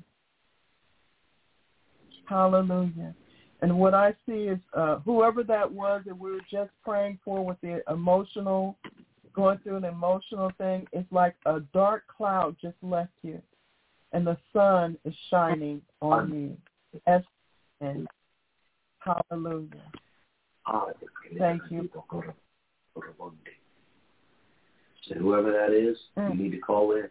Hallelujah. And what I see is whoever that was that we were just praying for with the emotional going through an emotional thing, it's like a dark cloud just left you, and the sun is shining on you. And hallelujah. Thank you. So whoever that is, you need to call in.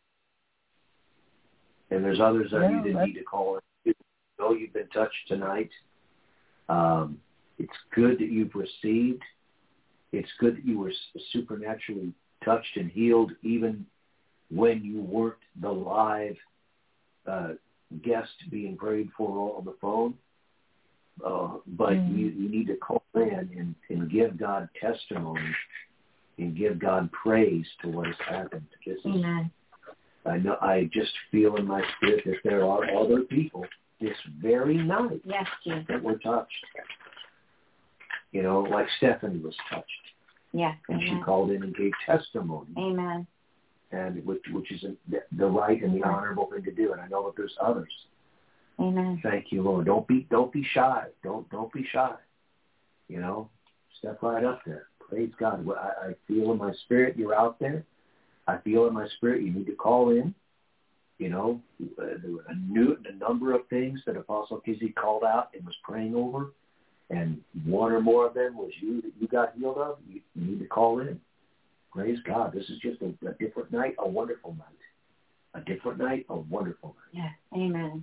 And there's others of you that need to call in. You know you've been touched tonight. It's good that you've received. It's good that you were supernaturally touched and healed even when you weren't the live guest being prayed for on the phone. But you need to call in and give God testimony and give God praise to what has happened. Amen. I just feel in my spirit that there are other people this very night that were touched. You know, like Stephanie was touched. Yes. And she called in and gave testimony. Amen. And which is the right and the honorable thing to do. And I know that there's others. Amen. Thank you, Lord. Don't be shy. Don't be shy. You know, step right up there. Praise God. I feel in my spirit you're out there. I feel in my spirit you need to call in. You know, there were a number of things that Apostle Kizzy called out and was praying over, and one or more of them was you that you got healed of. You need to call in. Praise God. This is just a different night, a wonderful night. A different night, a wonderful night. Yes. Amen.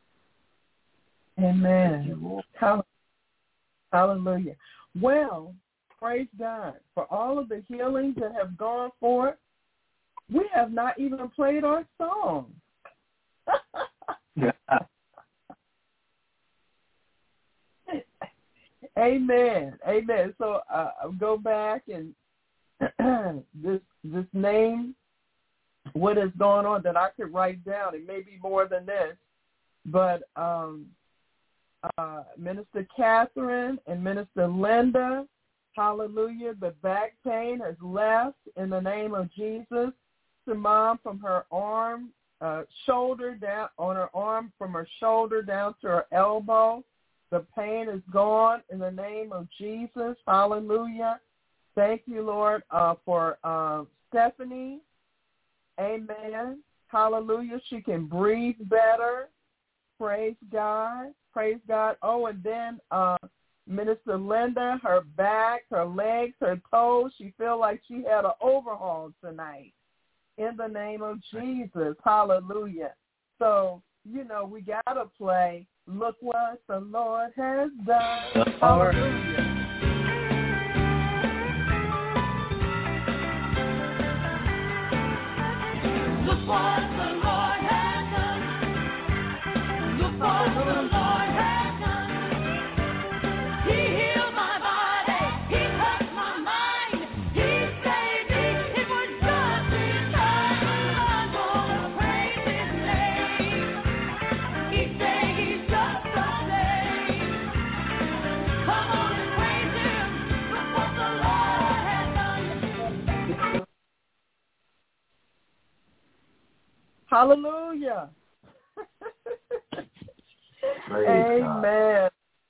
Amen. Hallelujah. Well, praise God for all of the healings that have gone forth. We have not even played our song. Amen. Amen. So go back and this name, what is going on that I could write down. It may be more than this, but Minister Catherine and Minister Linda, hallelujah, the back pain has left in the name of Jesus. The mom from her arm, shoulder down on her arm, from her shoulder down to her elbow. The pain is gone in the name of Jesus. Hallelujah. Thank you, Lord, for Stephanie. Amen. Hallelujah. She can breathe better. Praise God. Praise God. Oh, and then Minister Linda, her back, her legs, her toes, she feel like she had an overhaul tonight. In the name of Jesus. Hallelujah. So, you know, we got to play Look What the Lord Has Done. Hallelujah. Look what the Lord has done. Look what the Lord has done. He healed my body. He touched my mind. He saved me. It was just in time. I'm gonna praise His name. Each day He's just the same. Come on and praise Him. Look what the Lord has done. Hallelujah. Amen.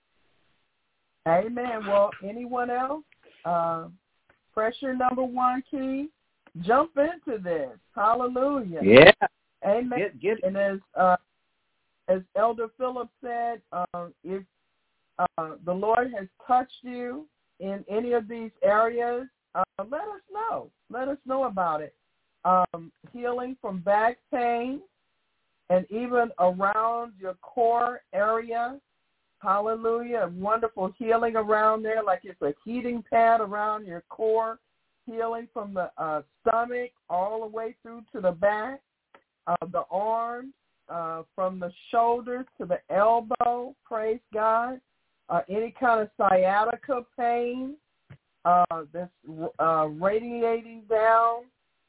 Amen. Well, anyone else? Press your number one key. Jump into this. Hallelujah. Yeah. Amen. Get it. And as Elder Philip said, if the Lord has touched you in any of these areas, let us know. Let us know about it. Healing from back pain and even around your core area. Hallelujah. Wonderful healing around there, like it's a heating pad around your core. Healing from the stomach all the way through to the back, the arms, from the shoulders to the elbow. Praise God. Any kind of sciatica pain that's radiating down,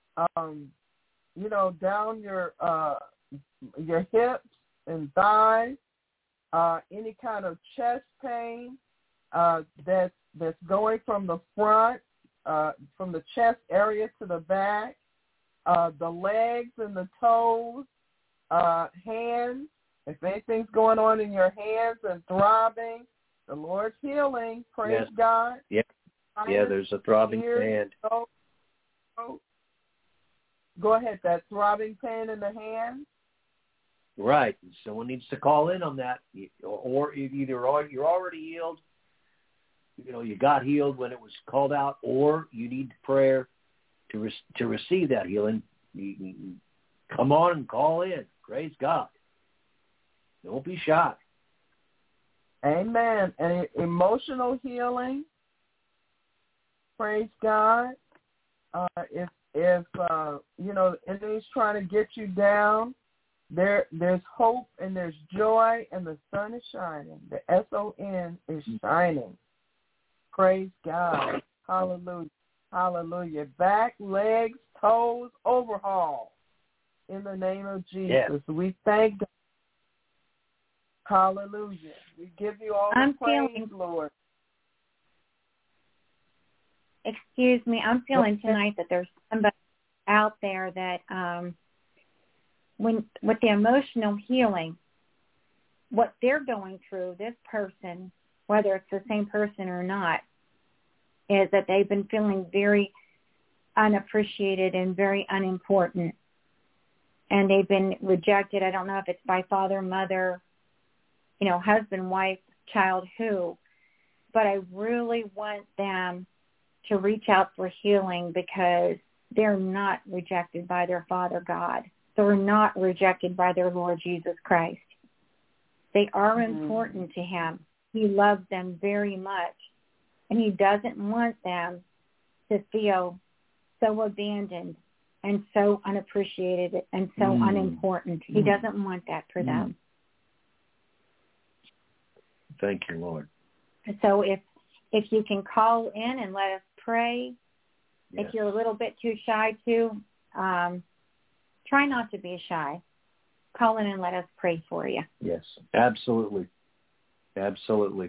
down your hips and thighs, any kind of chest pain that's going from the front, from the chest area to the back, the legs and the toes, hands. If anything's going on in your hands and throbbing, the Lord's healing. Praise God. Yeah. Yeah, there's a throbbing hand. Go ahead. That throbbing pain in the hand. Right. Someone needs to call in on that, or either you're already healed, you got healed when it was called out, or you need prayer to receive that healing. You come on and call in. Praise God. Don't be shy. Amen. And emotional healing. Praise God. If enemy's trying to get you down, there's hope and there's joy, and the sun is shining. The SON is shining. Praise God. Hallelujah. Hallelujah. Back, legs, toes, overhaul. In the name of Jesus. Yes. We thank God. Hallelujah. We give you all the praise, Lord. Excuse me. I'm feeling tonight that there's somebody out there that with the emotional healing, what they're going through, this person, whether it's the same person or not, is that they've been feeling very unappreciated and very unimportant. And they've been rejected. I don't know if it's by father, mother, husband, wife, child, who. But I really want them to reach out for healing, because they're not rejected by their Father God. They're not rejected by their Lord Jesus Christ. They are important to him. He loves them very much. And he doesn't want them to feel so abandoned and so unappreciated and so unimportant. He doesn't want that for them. Thank you, Lord. So if you can call in and let us pray, if you're a little bit too shy to, try not to be shy. Call in and let us pray for you. Yes, absolutely. Absolutely.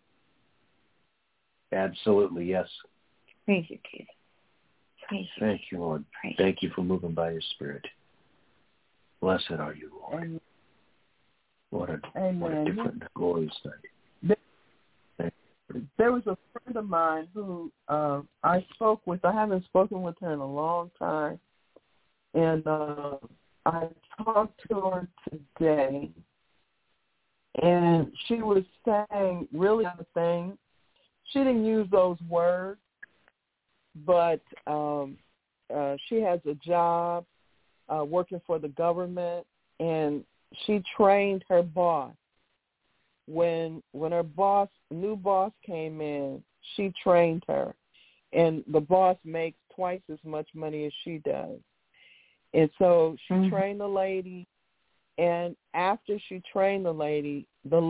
Absolutely, yes. Praise you, Jesus. Thank you, Lord. Thank you for moving by your Spirit. Blessed are you, Lord. Amen. What a different, glorious day. There was a friend of mine who I spoke with. I haven't spoken with her in a long time. And I talked to her today. And she was saying really the thing. She didn't use those words, but she has a job working for the government, and she trained her boss. When her new boss came in, she trained her, and the boss makes twice as much money as she does. And so she trained the lady, and after she trained the lady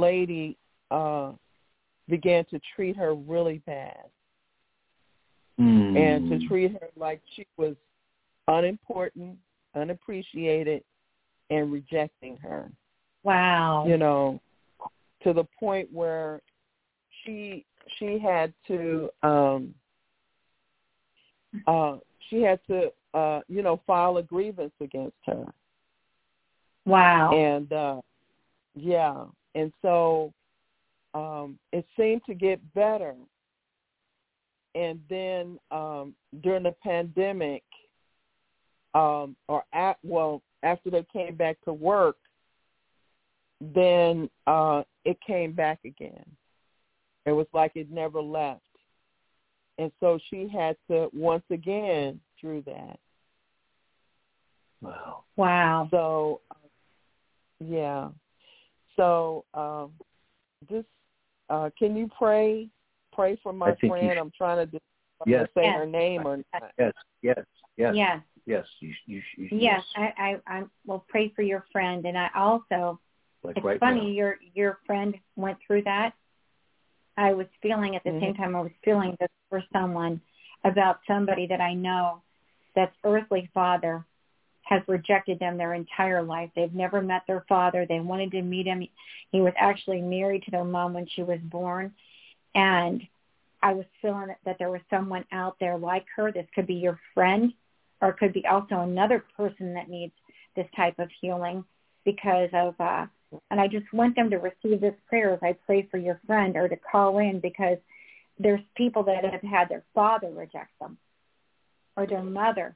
began to treat her really bad, and to treat her like she was unimportant, unappreciated, and rejecting her. Wow. To the point where she had to file a grievance against her. Wow. And and so it seemed to get better. And then during the pandemic, after they came back to work, then it came back again. It was like it never left. And so she had to once again through that. Wow. Wow. So, So just can you pray for my friend? I'm trying to say her name or not. Yes. Yes. Yes. I will pray for your friend, and I also. It's funny your friend went through that. I was feeling at the same time I was feeling this for someone about somebody that I know that's earthly father has rejected them their entire life. They've never met their father. They wanted to meet him. He was actually married to their mom when she was born. And I was feeling that there was someone out there like her. This could be your friend, or it could be also another person that needs this type of healing because of, and I just want them to receive this prayer as I pray for your friend, or to call in, because there's people that have had their father reject them, or their mother,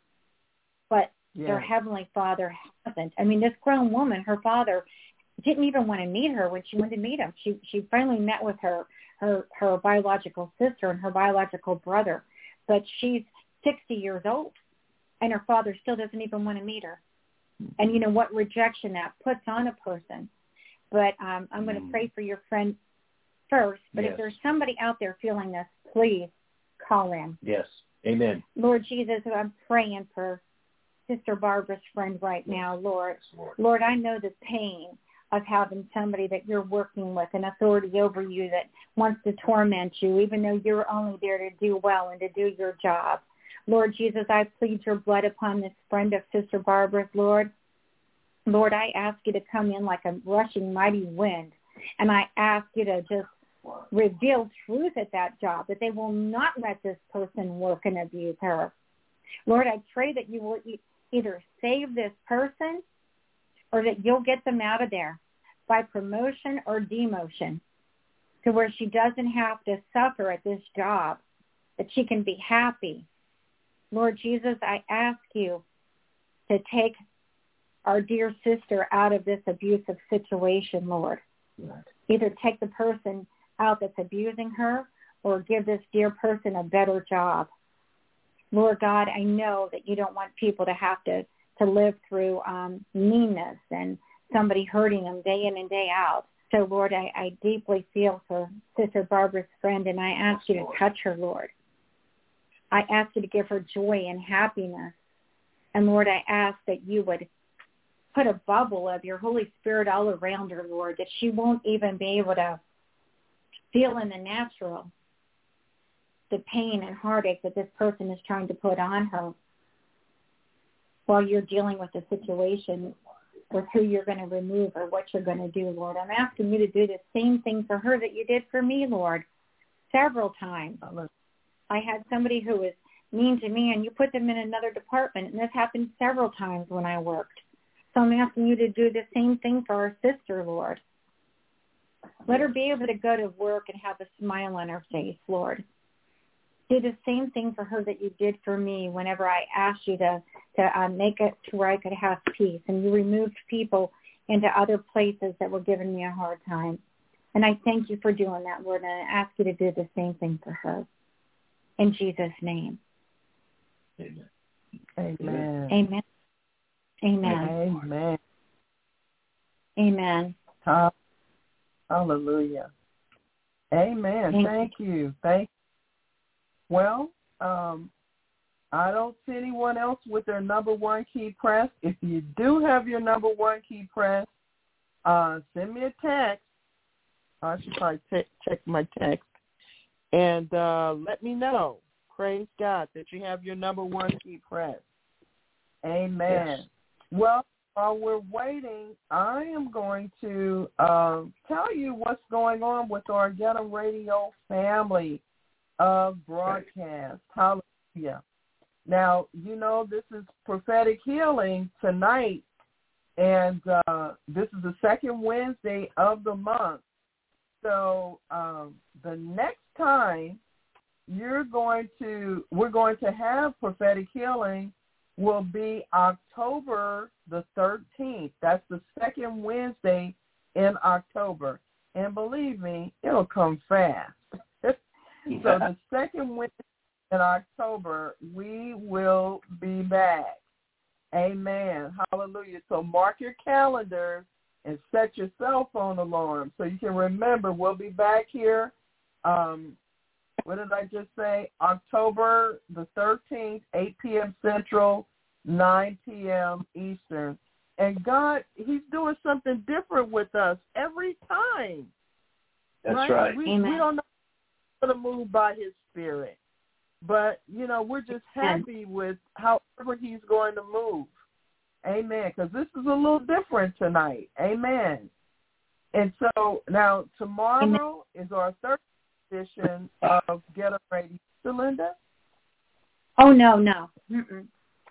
but their Heavenly Father hasn't. I mean, this grown woman, her father didn't even want to meet her when she went to meet him. She finally met with her biological sister and her biological brother, but she's 60 years old, and her father still doesn't even want to meet her. And you know what rejection that puts on a person. But I'm going to pray for your friend first. But if there's somebody out there feeling this, please call in. Yes. Amen. Lord Jesus, I'm praying for Sister Barbara's friend right now, Lord. Lord, I know the pain of having somebody that you're working with, an authority over you that wants to torment you, even though you're only there to do well and to do your job. Lord Jesus, I plead your blood upon this friend of Sister Barbara's, Lord. Lord, I ask you to come in like a rushing mighty wind, and I ask you to just reveal truth at that job, that they will not let this person work and abuse her. Lord, I pray that you will either save this person or that you'll get them out of there by promotion or demotion to where she doesn't have to suffer at this job, that she can be happy. Lord Jesus, I ask you to take our dear sister out of this abusive situation, Lord. Either take the person out that's abusing her or give this dear person a better job. Lord God, I know that you don't want people to have to live through meanness and somebody hurting them day in and day out. So, Lord, I deeply feel for Sister Barbara's friend, and I ask you to touch her, Lord. I ask you to give her joy and happiness. And, Lord, I ask that you would put a bubble of your Holy Spirit all around her, Lord, that she won't even be able to feel in the natural the pain and heartache that this person is trying to put on her while you're dealing with the situation with who you're going to remove or what you're going to do, Lord. I'm asking you to do the same thing for her that you did for me, Lord, several times. I had somebody who was mean to me, and you put them in another department, and this happened several times when I worked. So I'm asking you to do the same thing for our sister, Lord. Let her be able to go to work and have a smile on her face, Lord. Do the same thing for her that you did for me whenever I asked you to make it to where I could have peace, and you removed people into other places that were giving me a hard time. And I thank you for doing that, Lord, and I ask you to do the same thing for her. In Jesus' name. Amen. Amen. Amen. Amen. Amen. Amen. Hallelujah. Amen. Thank you. Well, I don't see anyone else with their number one key press. If you do have your number one key press, send me a text. I should probably check my text. And let me know, praise God, that you have your number one key press. Amen. Yes. Well, while we're waiting, I am going to tell you what's going on with our Ghetto Radio family of broadcast. Hallelujah. Now, you know, this is prophetic healing tonight, and this is the second Wednesday of the month. So the next time we're going to have prophetic healing will be October the 13th. That's the second Wednesday in October. And believe me, it'll come fast. So the second Wednesday in October, we will be back. Amen. Hallelujah. So mark your calendars and set your cell phone alarm so you can remember we'll be back here. What did I just say? October the 13th, 8 p.m. Central, 9 p.m. Eastern. And God, he's doing something different with us every time. That's right. We don't know how to move by his Spirit. But, you know, we're just happy with however he's going to move. Amen. Because this is a little different tonight. Amen. And so now tomorrow is our third edition of Ghetto Radio. Linda? Oh, no. Mm-mm.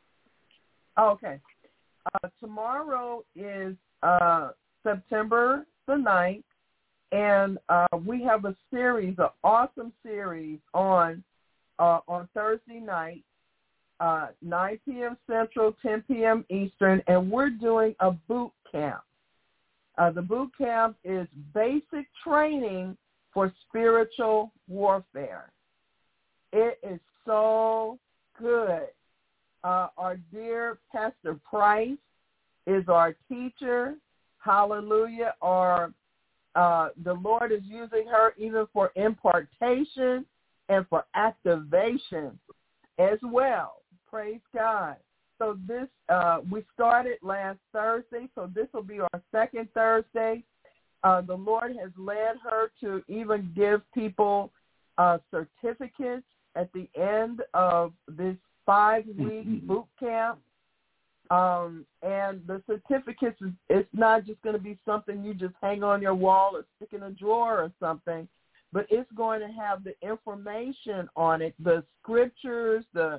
Okay. Tomorrow is September the 9th, and we have a series, an awesome series on Thursday night, 9 p.m. Central, 10 p.m. Eastern, and we're doing a boot camp. The boot camp is basic training for spiritual warfare. It is so good. Our dear Pastor Price is our teacher. Hallelujah. The Lord is using her even for impartation and for activation as well. Praise God. So this, we started last Thursday, so this will be our second Thursday. The Lord has led her to even give people certificates at the end of this 5-week boot camp. And the certificates, it's not just going to be something you just hang on your wall or stick in a drawer or something, but it's going to have the information on it, the scriptures, the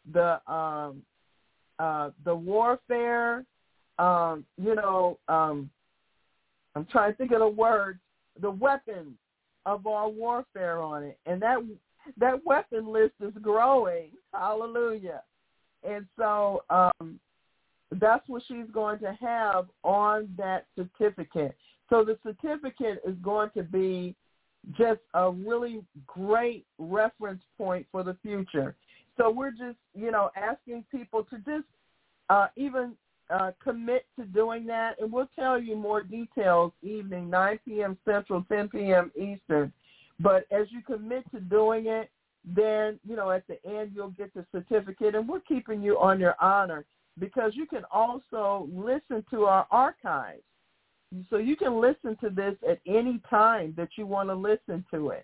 warfare, I'm trying to think of the words, the weapons of our warfare on it. And that weapon list is growing. Hallelujah. And so that's what she's going to have on that certificate. So the certificate is going to be just a really great reference point for the future. So we're just, asking people to just even commit to doing that. And we'll tell you more details evening, 9 p.m. Central, 10 p.m. Eastern. But as you commit to doing it, then, at the end you'll get the certificate. And we're keeping you on your honor because you can also listen to our archives. So you can listen to this at any time that you want to listen to it.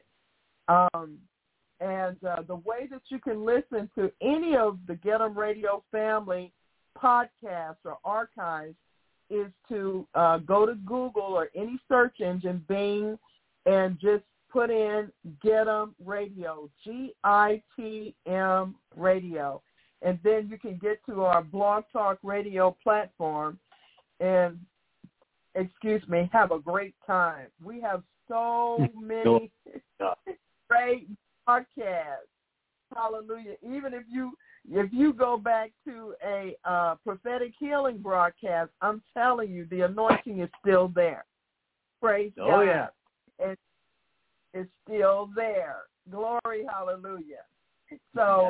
And the way that you can listen to any of the Get 'em Radio family podcasts or archives is to go to Google or any search engine, Bing, and just put in Get 'em Radio, GITM Radio. And then you can get to our Blog Talk Radio platform and, have a great time. We have so many great podcasts. Hallelujah. Even if you go back to a prophetic healing broadcast, I'm telling you, the anointing is still there. Praise God. Oh, yeah. And it's still there. Glory, hallelujah. So,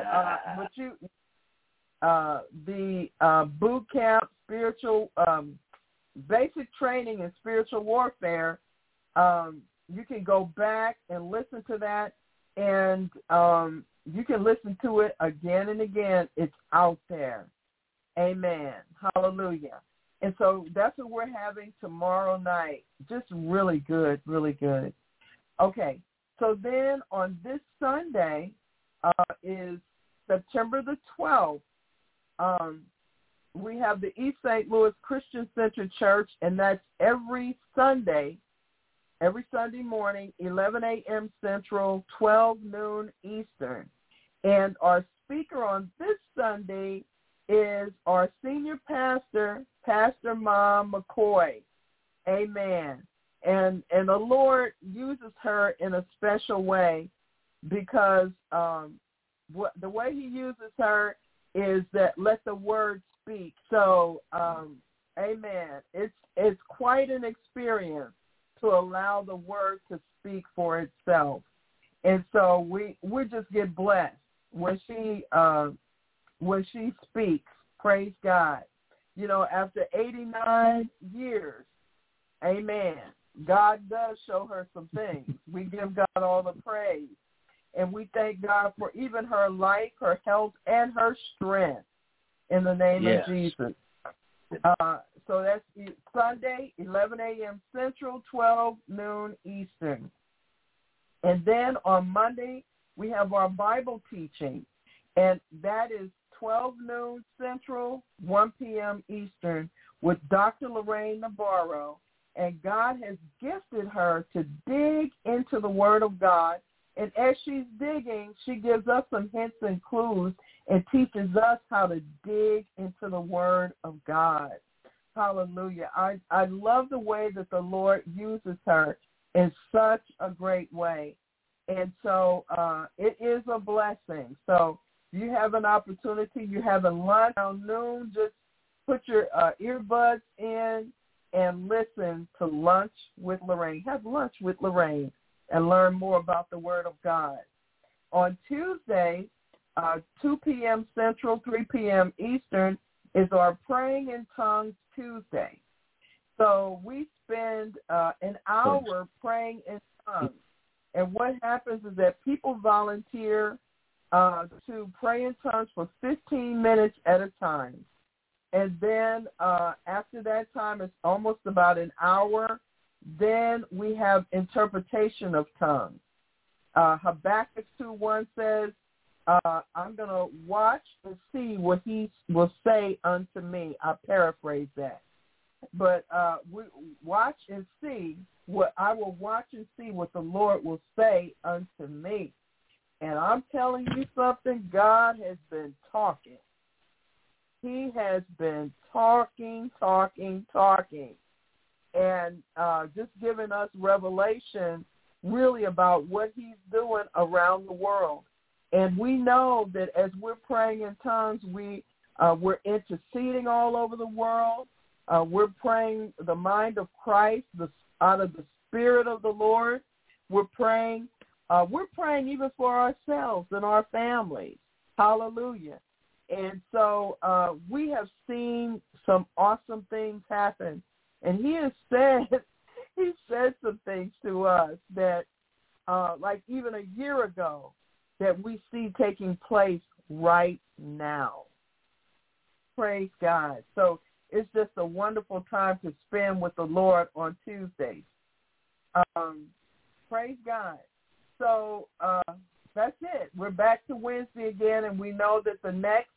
the boot camp, spiritual, basic training in spiritual warfare, you can go back and listen to that, and you can listen to it again and again. It's out there. Amen. Hallelujah. And so that's what we're having tomorrow night. Just really good, really good. Okay, so then on this Sunday is September the 12th. We have the East St. Louis Christian Center Church, and that's every Sunday morning, 11 a.m. Central, 12 noon Eastern. And our speaker on this Sunday is our senior pastor, Pastor Mom McCoy. Amen. And the Lord uses her in a special way because the way he uses her is that let the word speak. So, amen. It's quite an experience to allow the word to speak for itself. And so we just get blessed when she speaks. Praise God. After 89 years, amen, God does show her some things. We give God all the praise. And we thank God for even her life, her health, and her strength in the name of Jesus. So that's Sunday, 11 a.m. Central, 12 noon Eastern. And then on Monday, we have our Bible teaching, and that is 12 noon Central, 1 p.m. Eastern with Dr. Lorraine Navarro. And God has gifted her to dig into the Word of God. And as she's digging, she gives us some hints and clues and teaches us how to dig into the Word of God. Hallelujah. I love the way that the Lord uses her in such a great way. And so it is a blessing. So you have an opportunity, you're having lunch around noon, just put your earbuds in and listen to Lunch with Lorraine. Have lunch with Lorraine and learn more about the Word of God. On Tuesday, 2 p.m. Central, 3 p.m. Eastern, is our Praying in Tongues Tuesday. So we spend an hour praying in tongues. And what happens is that people volunteer to pray in tongues for 15 minutes at a time. And then after that time, it's almost about an hour. Then we have interpretation of tongues. Habakkuk 2:1 says, I'm going to watch and see what he will say unto me. I paraphrase that. But we watch and see what I will watch and see what the Lord will say unto me. And I'm telling you something, God has been talking. He has been talking, and just giving us revelation really about what he's doing around the world. And we know that as we're praying in tongues, we're interceding all over the world. We're praying the mind of Christ, out of the Spirit of the Lord. We're praying even for ourselves and our families. Hallelujah. And so we have seen some awesome things happen. And he said some things to us that, like even a year ago, that we see taking place right now. Praise God. So it's just a wonderful time to spend with the Lord on Tuesdays. Praise God. So that's it. We're back to Wednesday again, and we know that the next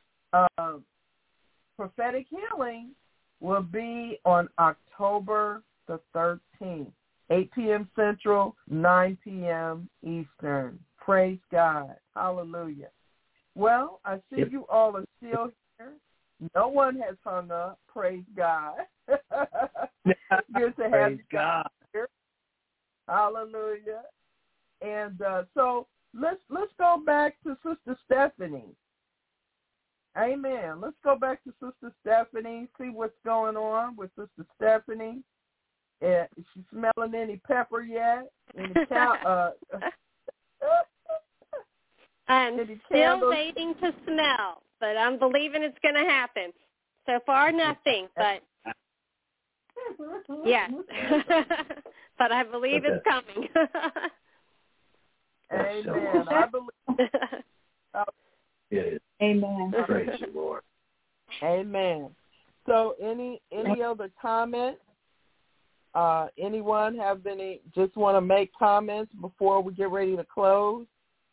prophetic healing will be on October the 13th, 8 p.m. Central, 9 p.m. Eastern. Praise God. Hallelujah. Well, I see you all are still here. No one has hung up. Praise God. Good to have you guys here. Hallelujah. And so let's go back to Sister Stephanie. Amen. Let's go back to Sister Stephanie, see what's going on with Sister Stephanie. Is she smelling any pepper yet? Any I'm still waiting to smell, but I'm believing it's going to happen. So far, nothing, but yes. But I believe it's coming. Amen. I believe. It is. Amen. Praise the Lord. Amen. So any other comments? Anyone have any, just want to make comments before we get ready to close?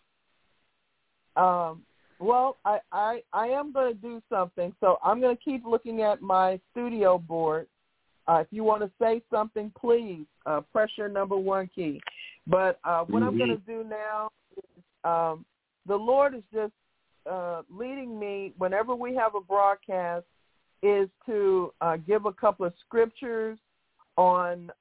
Well, I am going to do something. So I'm going to keep looking at my studio board. If you want to say something, please press your number 1 key. But what I'm going to do now is the Lord is just leading me whenever we have a broadcast is to give a couple of scriptures on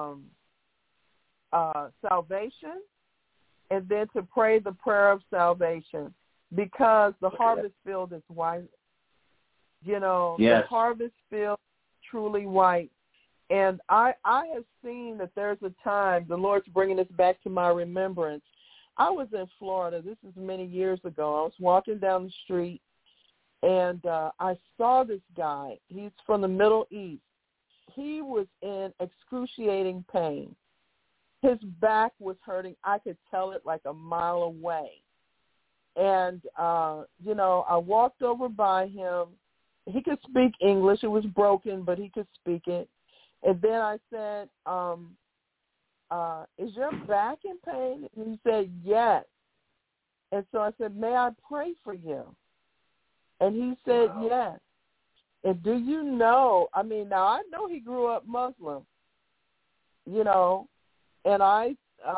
salvation and then to pray the prayer of salvation because the harvest field is white. You know, yes. The harvest field is truly white. And I have seen that there's a time, the Lord's bringing this back to my remembrance. I was in Florida. This is many years ago. I was walking down the street, and I saw this guy. He's from the Middle East. He was in excruciating pain. His back was hurting. I could tell it like a mile away. And, I walked over by him. He could speak English. It was broken, but he could speak it. And then I said, is your back in pain? And he said, yes. And so I said, may I pray for you? And he said, yes. And do you know, now I know he grew up Muslim, and I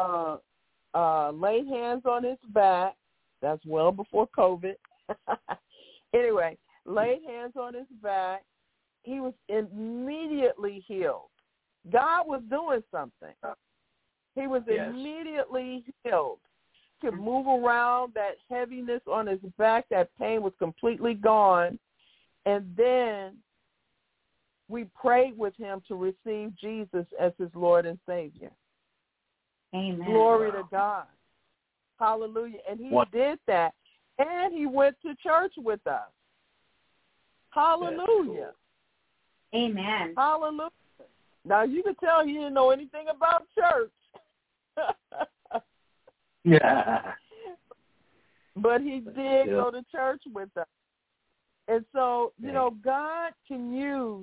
laid hands on his back. That's well before COVID. Anyway, laid hands on his back. He was immediately healed. God was doing something. He was immediately healed. could move around. That heaviness on his back, that pain was completely gone. And then we prayed with him to receive Jesus as his Lord and Savior. Amen. Glory to God. Hallelujah. And he did that. And he went to church with us. Hallelujah. Amen. Hallelujah. Now, you could tell he didn't know anything about church. Yeah. But he did go to church with us. And so, you know, God can use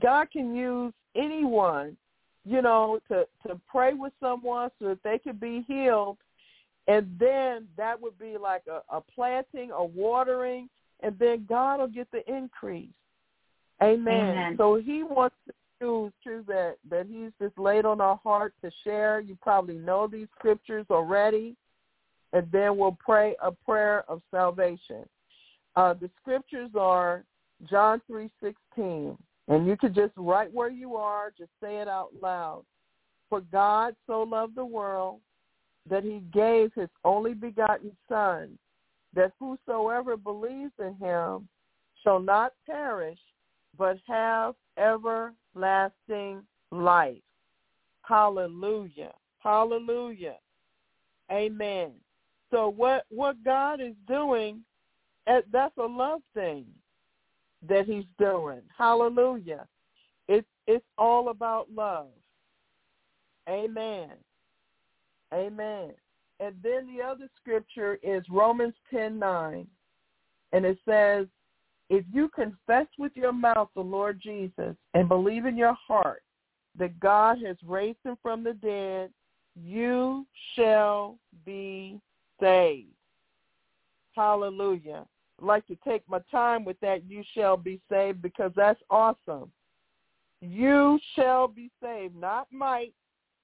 anyone, you know, to pray with someone so that they could be healed. And then that would be like a planting, a watering, and then God will get the increase. Amen. So he wants to use truth that he's just laid on our heart to share. You probably know these scriptures already. And then we'll pray a prayer of salvation. The scriptures are John 3:16. And you could just right where you are, just say it out loud. For God so loved the world that he gave his only begotten Son, that whosoever believes in him shall not perish, but have everlasting life. Hallelujah. Hallelujah. Amen. So what God is doing, that's a love thing that he's doing. Hallelujah. It's all about love. Amen. Amen. And then the other scripture is Romans 10:9. And it says, if you confess with your mouth the Lord Jesus and believe in your heart that God has raised him from the dead, you shall be saved. Hallelujah. I'd like to take my time with that, you shall be saved, because that's awesome. You shall be saved, not might,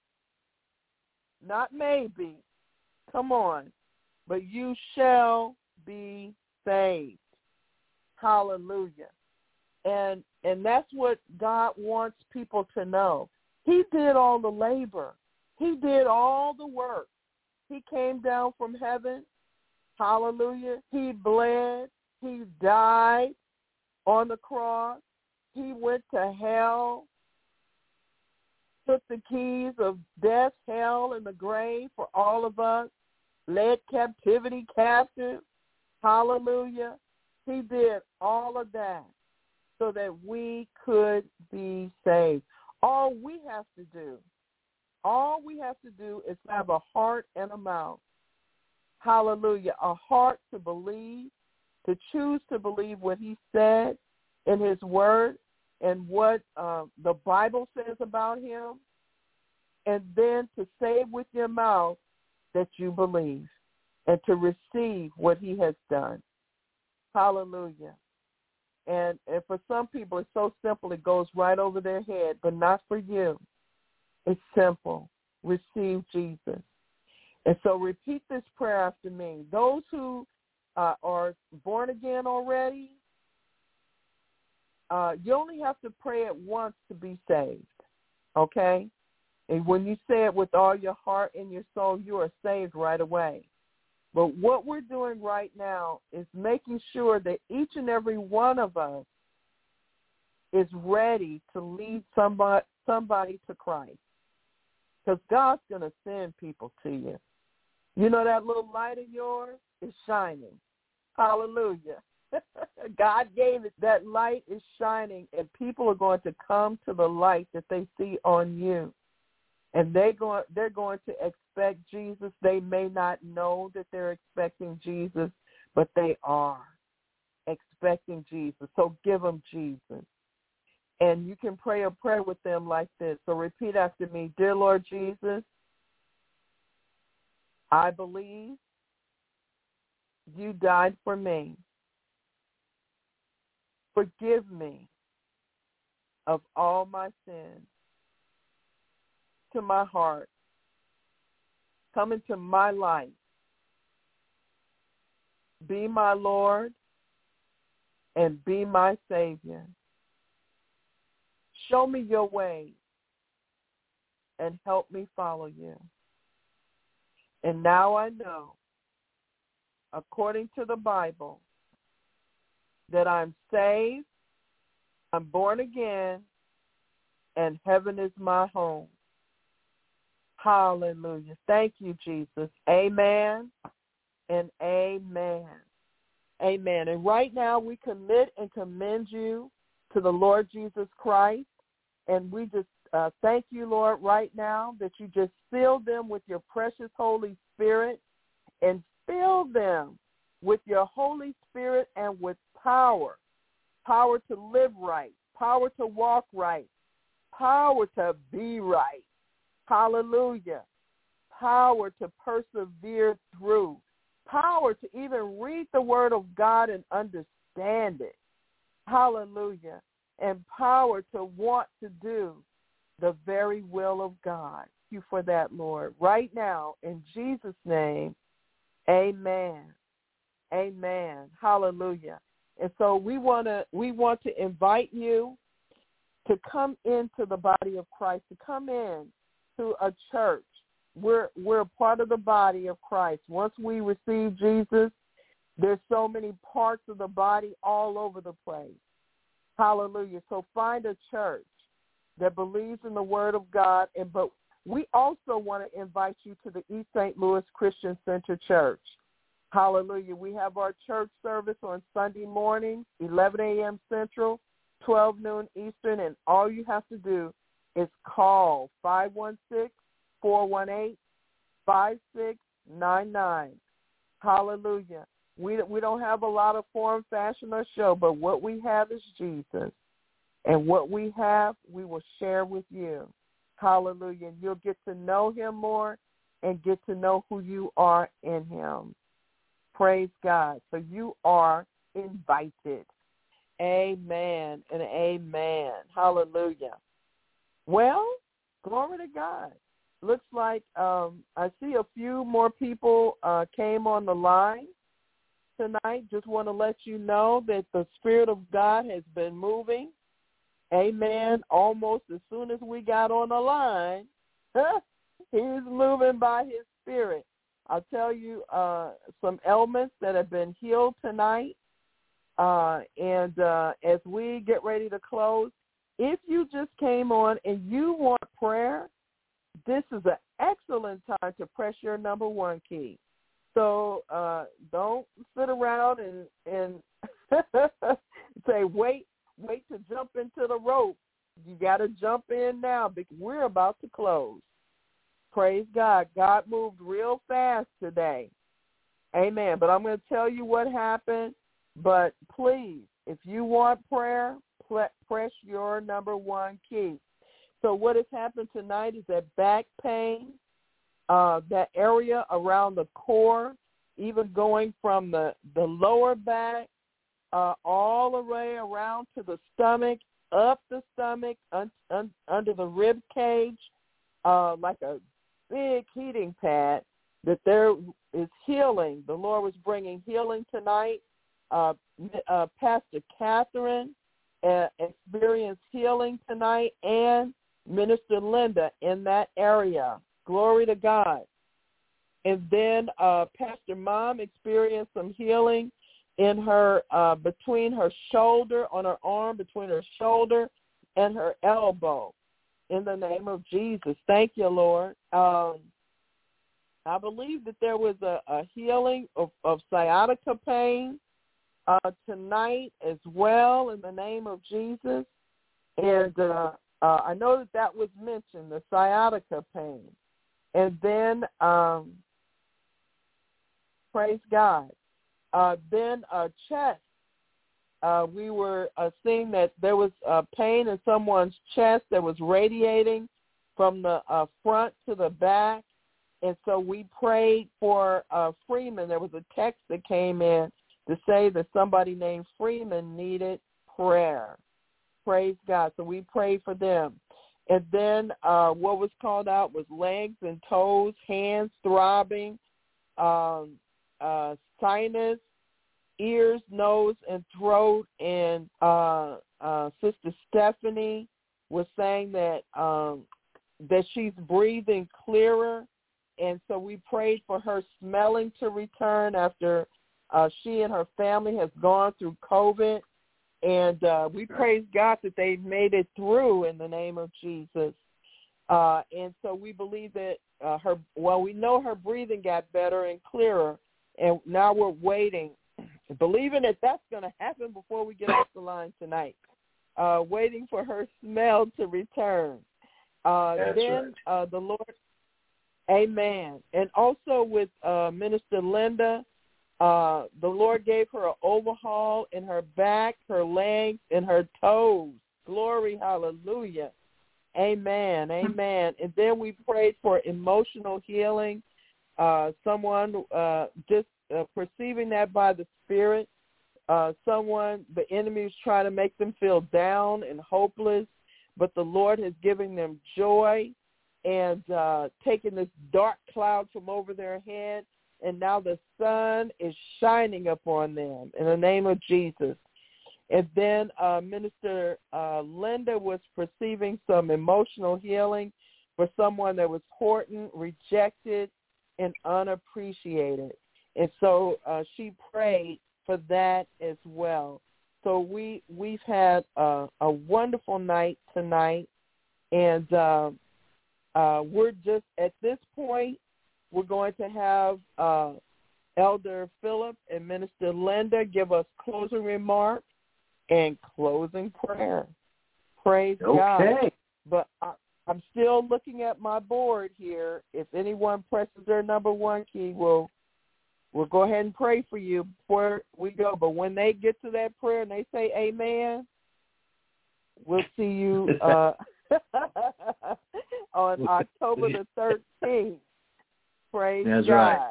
not maybe. Come on. But you shall be saved. Hallelujah. And that's what God wants people to know. He did all the labor. He did all the work. He came down from heaven. Hallelujah. He bled. He died on the cross. He went to hell, took the keys of death, hell, and the grave for all of us, led captivity captive. Hallelujah. He did all of that so that we could be saved. All we have to do is have a heart and a mouth. Hallelujah. A heart to believe, to choose to believe what he said in his word and what the Bible says about him, and then to say with your mouth that you believe and to receive what he has done. Hallelujah. And for some people, it's so simple, it goes right over their head, but not for you. It's simple. Receive Jesus. And so repeat this prayer after me. Those who are born again already, you only have to pray it once to be saved, okay? And when you say it with all your heart and your soul, you are saved right away. But what we're doing right now is making sure that each and every one of us is ready to lead somebody to Christ. Because God's going to send people to you. You know that little light of yours is shining. Hallelujah. God gave it. That light is shining, and people are going to come to the light that they see on you. And they're going to expect Jesus. They may not know that they're expecting Jesus, but they are expecting Jesus. So give them Jesus. And you can pray a prayer with them like this. So repeat after me. Dear Lord Jesus, I believe you died for me. Forgive me of all my sins. To my heart. Come into my life. Be my Lord and be my Savior. Show me your way and help me follow you. And now I know according to the Bible, that I'm saved, I'm born again, and heaven is my home. Hallelujah. Thank you, Jesus. Amen and amen. Amen. And right now we commit and commend you to the Lord Jesus Christ. And we just thank you, Lord, right now that you just fill them with your precious Holy Spirit and fill them with your Holy Spirit and with power. Power to live right. Power to walk right. Power to be right. Hallelujah. Power to persevere through. Power to even read the Word of God and understand it. Hallelujah. And power to want to do the very will of God. Thank you for that, Lord. Right now, in Jesus' name, amen. Amen. Hallelujah. And so we want to invite you to come into the body of Christ, to come in to a church. We're a part of the body of Christ. Once we receive Jesus, there's so many parts of the body all over the place. Hallelujah. So find a church that believes in the Word of God. But we also want to invite you to the East St. Louis Christian Center Church. Hallelujah. We have our church service on Sunday morning, 11 a.m. Central, 12 noon Eastern, and all you have to do is call 516-418-5699. Hallelujah. We don't have a lot of form, fashion, or show, but what we have is Jesus. And what we have, we will share with you. Hallelujah. And you'll get to know him more and get to know who you are in him. Praise God. So you are invited. Amen and amen. Hallelujah. Well, glory to God. Looks like I see a few more people came on the line tonight. Just want to let you know that the Spirit of God has been moving. Amen. Almost as soon as we got on the line, he's moving by his Spirit. I'll tell you some ailments that have been healed tonight. And as we get ready to close, if you just came on and you want prayer, this is an excellent time to press your number 1 key. So don't sit around and say, wait to jump into the rope. You got to jump in now because we're about to close. Praise God. God moved real fast today. Amen. But I'm going to tell you what happened. But please, if you want prayer, press your number 1 key. So what has happened tonight is that back pain, that area around the core, even going from the lower back all the way around to the stomach, up the stomach, under the rib cage, like a big heating pad, that there is healing. The Lord was bringing healing tonight. Pastor Catherine experienced healing tonight, and Minister Linda in that area. Glory to God. And then Pastor Mom experienced some healing in her, between her shoulder, on her arm, between her shoulder and her elbow. In the name of Jesus. Thank you, Lord. I believe that there was a healing of sciatica pain tonight as well, in the name of Jesus. And I know that was mentioned, the sciatica pain. And then, praise God, then chest. We were seeing that there was pain in someone's chest that was radiating from the front to the back. And so we prayed for Freeman. There was a text that came in to say that somebody named Freeman needed prayer. Praise God. So we prayed for them. And then what was called out was legs and toes, hands throbbing, sinus, ears, nose, and throat. And Sister Stephanie was saying that that she's breathing clearer. And so we prayed for her smelling to return after She and her family has gone through COVID, and we praise God that they've made it through in the name of Jesus. And so we believe that we know her breathing got better and clearer, and now we're waiting, believing that that's going to happen before we get off the line tonight, waiting for her smell to return. The Lord, amen. And also with Minister Linda, the Lord gave her an overhaul in her back, her legs, and her toes. Glory, hallelujah. Amen, amen. And then we prayed for emotional healing. Someone just perceiving that by the Spirit. The enemy is trying to make them feel down and hopeless, but the Lord has given them joy and taken this dark cloud from over their head, and now the sun is shining upon them in the name of Jesus. And then Minister Linda was perceiving some emotional healing for someone that was hurting, rejected, and unappreciated. And so she prayed for that as well. So we've had a wonderful night tonight, and we're just at this point, we're going to have Elder Philip and Minister Linda give us closing remarks and closing prayer. Praise God. But I'm still looking at my board here. If anyone presses their number 1 key, we'll go ahead and pray for you before we go. But when they get to that prayer and they say amen, we'll see you on October the 13th. Praise That's God. Right.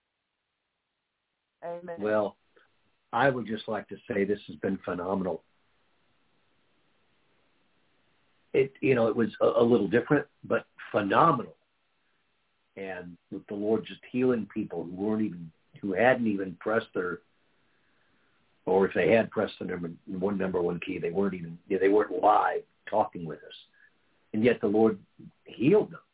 Amen. Well, I would just like to say this has been phenomenal. It was a little different, but phenomenal. And with the Lord just healing people who hadn't even pressed or if they had pressed the number 1 key, they weren't live talking with us, and yet the Lord healed them.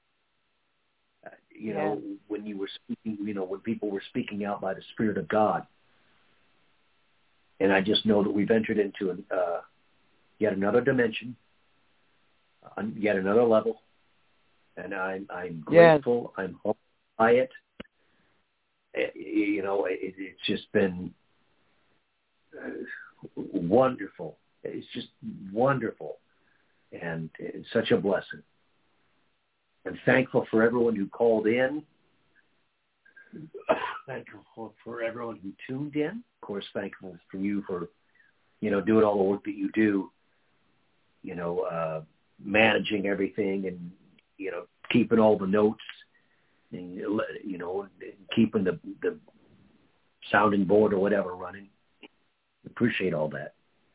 When you were speaking, when people were speaking out by the Spirit of God. And I just know that we've entered into yet another dimension, yet another level, and I'm grateful. Yes. I'm humbled by it. It's just been wonderful. It's just wonderful, and it's such a blessing. I'm thankful for everyone who called in. Thankful for everyone who tuned in. Of course, thankful for you for, doing all the work that you do, managing everything and, keeping all the notes and, keeping the sounding board or whatever running. Appreciate all that.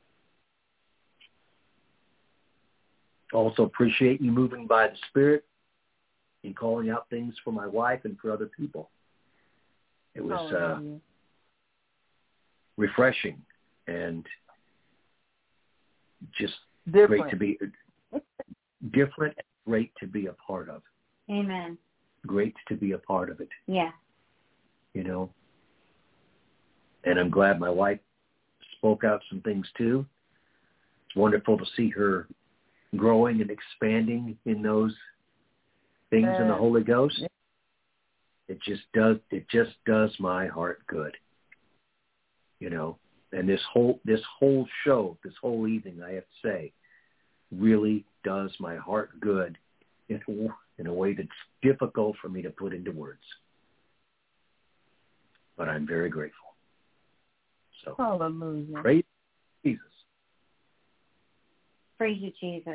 Also appreciate you moving by the Spirit and calling out things for my wife and for other people. It was refreshing and just great to be different, great to be a part of. Amen. Great to be a part of it. Yeah. And I'm glad my wife spoke out some things too. It's wonderful to see her growing and expanding in those things in the Holy Ghost. It just does my heart good. And this whole show, this whole evening, I have to say, really does my heart good in a way that's difficult for me to put into words. But I'm very grateful. So, hallelujah. Praise Jesus. Praise you, Jesus.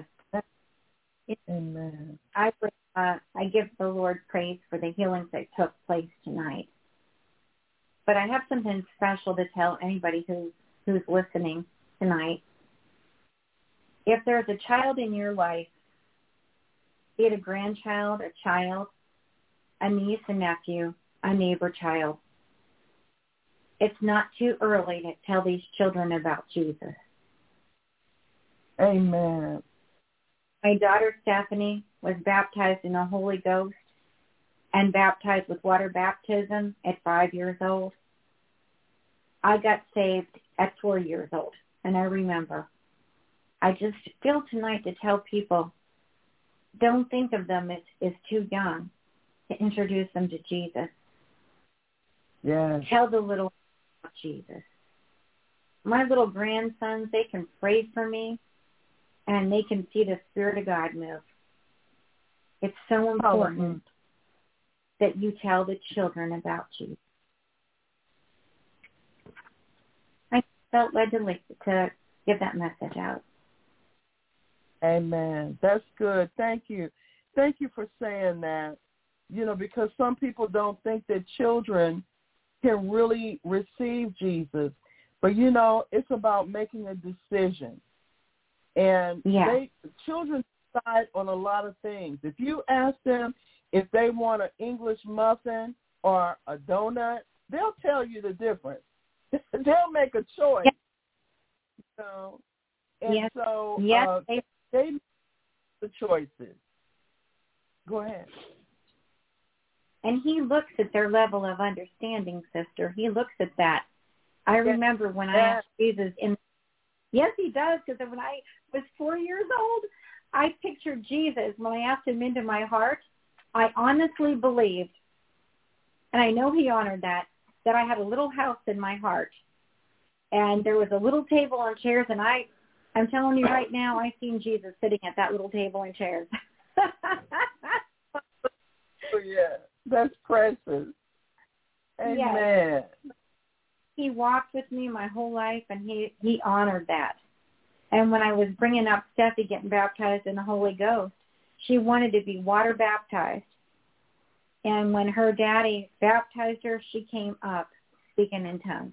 Amen. I give the Lord praise for the healings that took place tonight. But I have something special to tell anybody who's listening tonight. If there's a child in your life, be it a grandchild, a child, a niece, a nephew, a neighbor child, it's not too early to tell these children about Jesus. Amen. My daughter Stephanie was baptized in the Holy Ghost and baptized with water baptism at 5 years old. I got saved at 4 years old, and I remember. I just feel tonight to tell people, don't think of them as too young to introduce them to Jesus. Yes. Tell the little about Jesus. My little grandsons, they can pray for me, and they can see the Spirit of God move. It's so important that you tell the children about Jesus. I felt led to give that message out. Amen. That's good. Thank you. Thank you for saying that, because some people don't think that children can really receive Jesus. But, it's about making a decision. And children decide on a lot of things. If you ask them if they want an English muffin or a donut, they'll tell you the difference. They'll make a choice. And so they make the choices. Go ahead. And he looks at their level of understanding, sister. He looks at that. I remember when I asked Jesus yes, he does, because when I was 4 years old, I pictured Jesus. When I asked him into my heart, I honestly believed, and I know he honored that I had a little house in my heart. And there was a little table and chairs, and I'm telling you right now, I seen Jesus sitting at that little table and chairs. Oh, yeah. That's precious. Amen. Yes. He walked with me my whole life, and he honored that. And when I was bringing up Steffi getting baptized in the Holy Ghost, she wanted to be water baptized. And when her daddy baptized her, she came up speaking in tongues.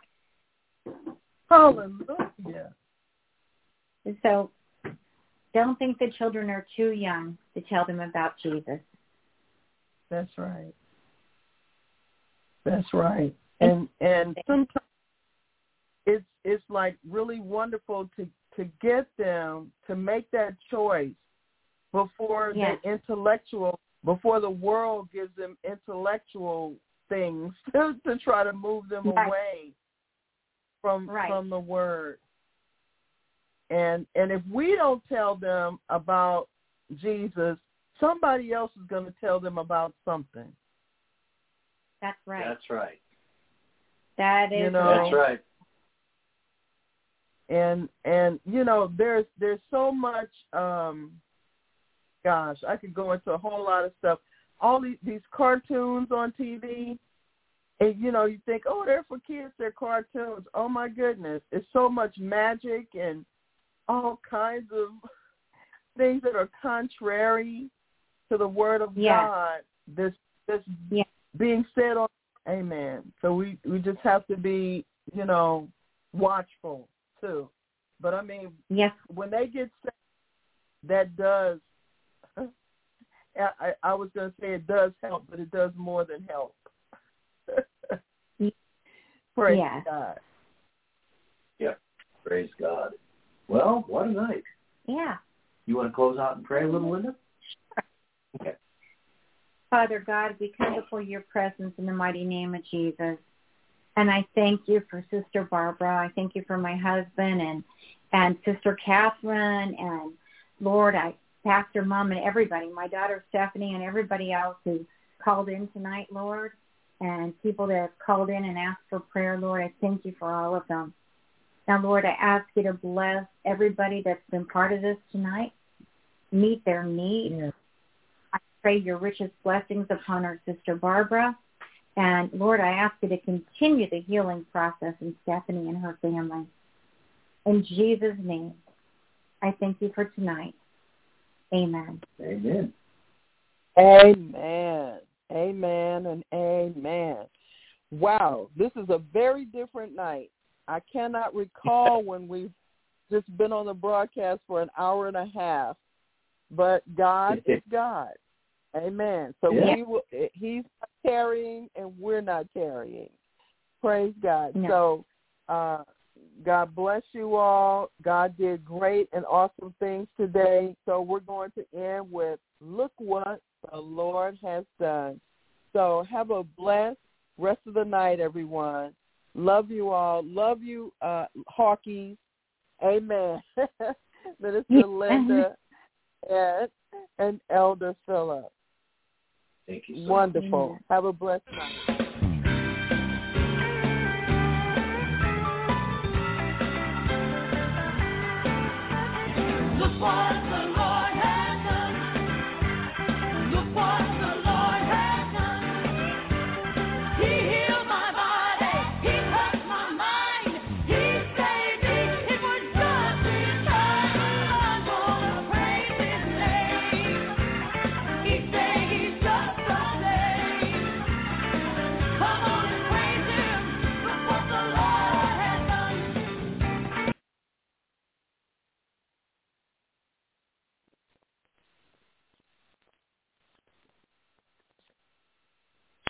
Hallelujah. And so don't think the children are too young to tell them about Jesus. That's right. That's right. And sometimes it's like really wonderful to get them to make that choice before before the world gives them intellectual things to try to move them away from the Word. And if we don't tell them about Jesus, somebody else is going to tell them about something. That's right. That's right. That is That's right. And there's so much gosh, I could go into a whole lot of stuff. All these cartoons on TV, and you think, oh, they're for kids, they're cartoons. Oh my goodness. It's so much magic and all kinds of things that are contrary to the Word of God. This being said on Amen. So we just have to be, watchful too. But I mean, when they get sick, that does, I was going to say it does help, but it does more than help. Praise God. Yep. Praise God. Well, what a night. Yeah. You want to close out and pray a little, Linda? Sure. Okay. Father God, we come before your presence in the mighty name of Jesus. And I thank you for Sister Barbara. I thank you for my husband and Sister Catherine and, Lord, Pastor Mom and everybody, my daughter Stephanie and everybody else who called in tonight, Lord, and people that have called in and asked for prayer, Lord. I thank you for all of them. Now, Lord, I ask you to bless everybody that's been part of this tonight, meet their needs. Yes. I pray your richest blessings upon our Sister Barbara. And, Lord, I ask you to continue the healing process in Stephanie and her family. In Jesus' name, I thank you for tonight. Amen. Amen. Amen. Amen and amen. Wow, this is a very different night. I cannot recall when we've just been on the broadcast for an hour and a half, but God is God. Amen. So he's not tarrying and we're not tarrying. Praise God. No. So God bless you all. God did great and awesome things today. So we're going to end with, look what the Lord has done. So have a blessed rest of the night, everyone. Love you all. Love you, Hawkeys. Amen. Minister Linda and Elder Philip. Thank you. Wonderful. Amen. Have a blessed night. Look for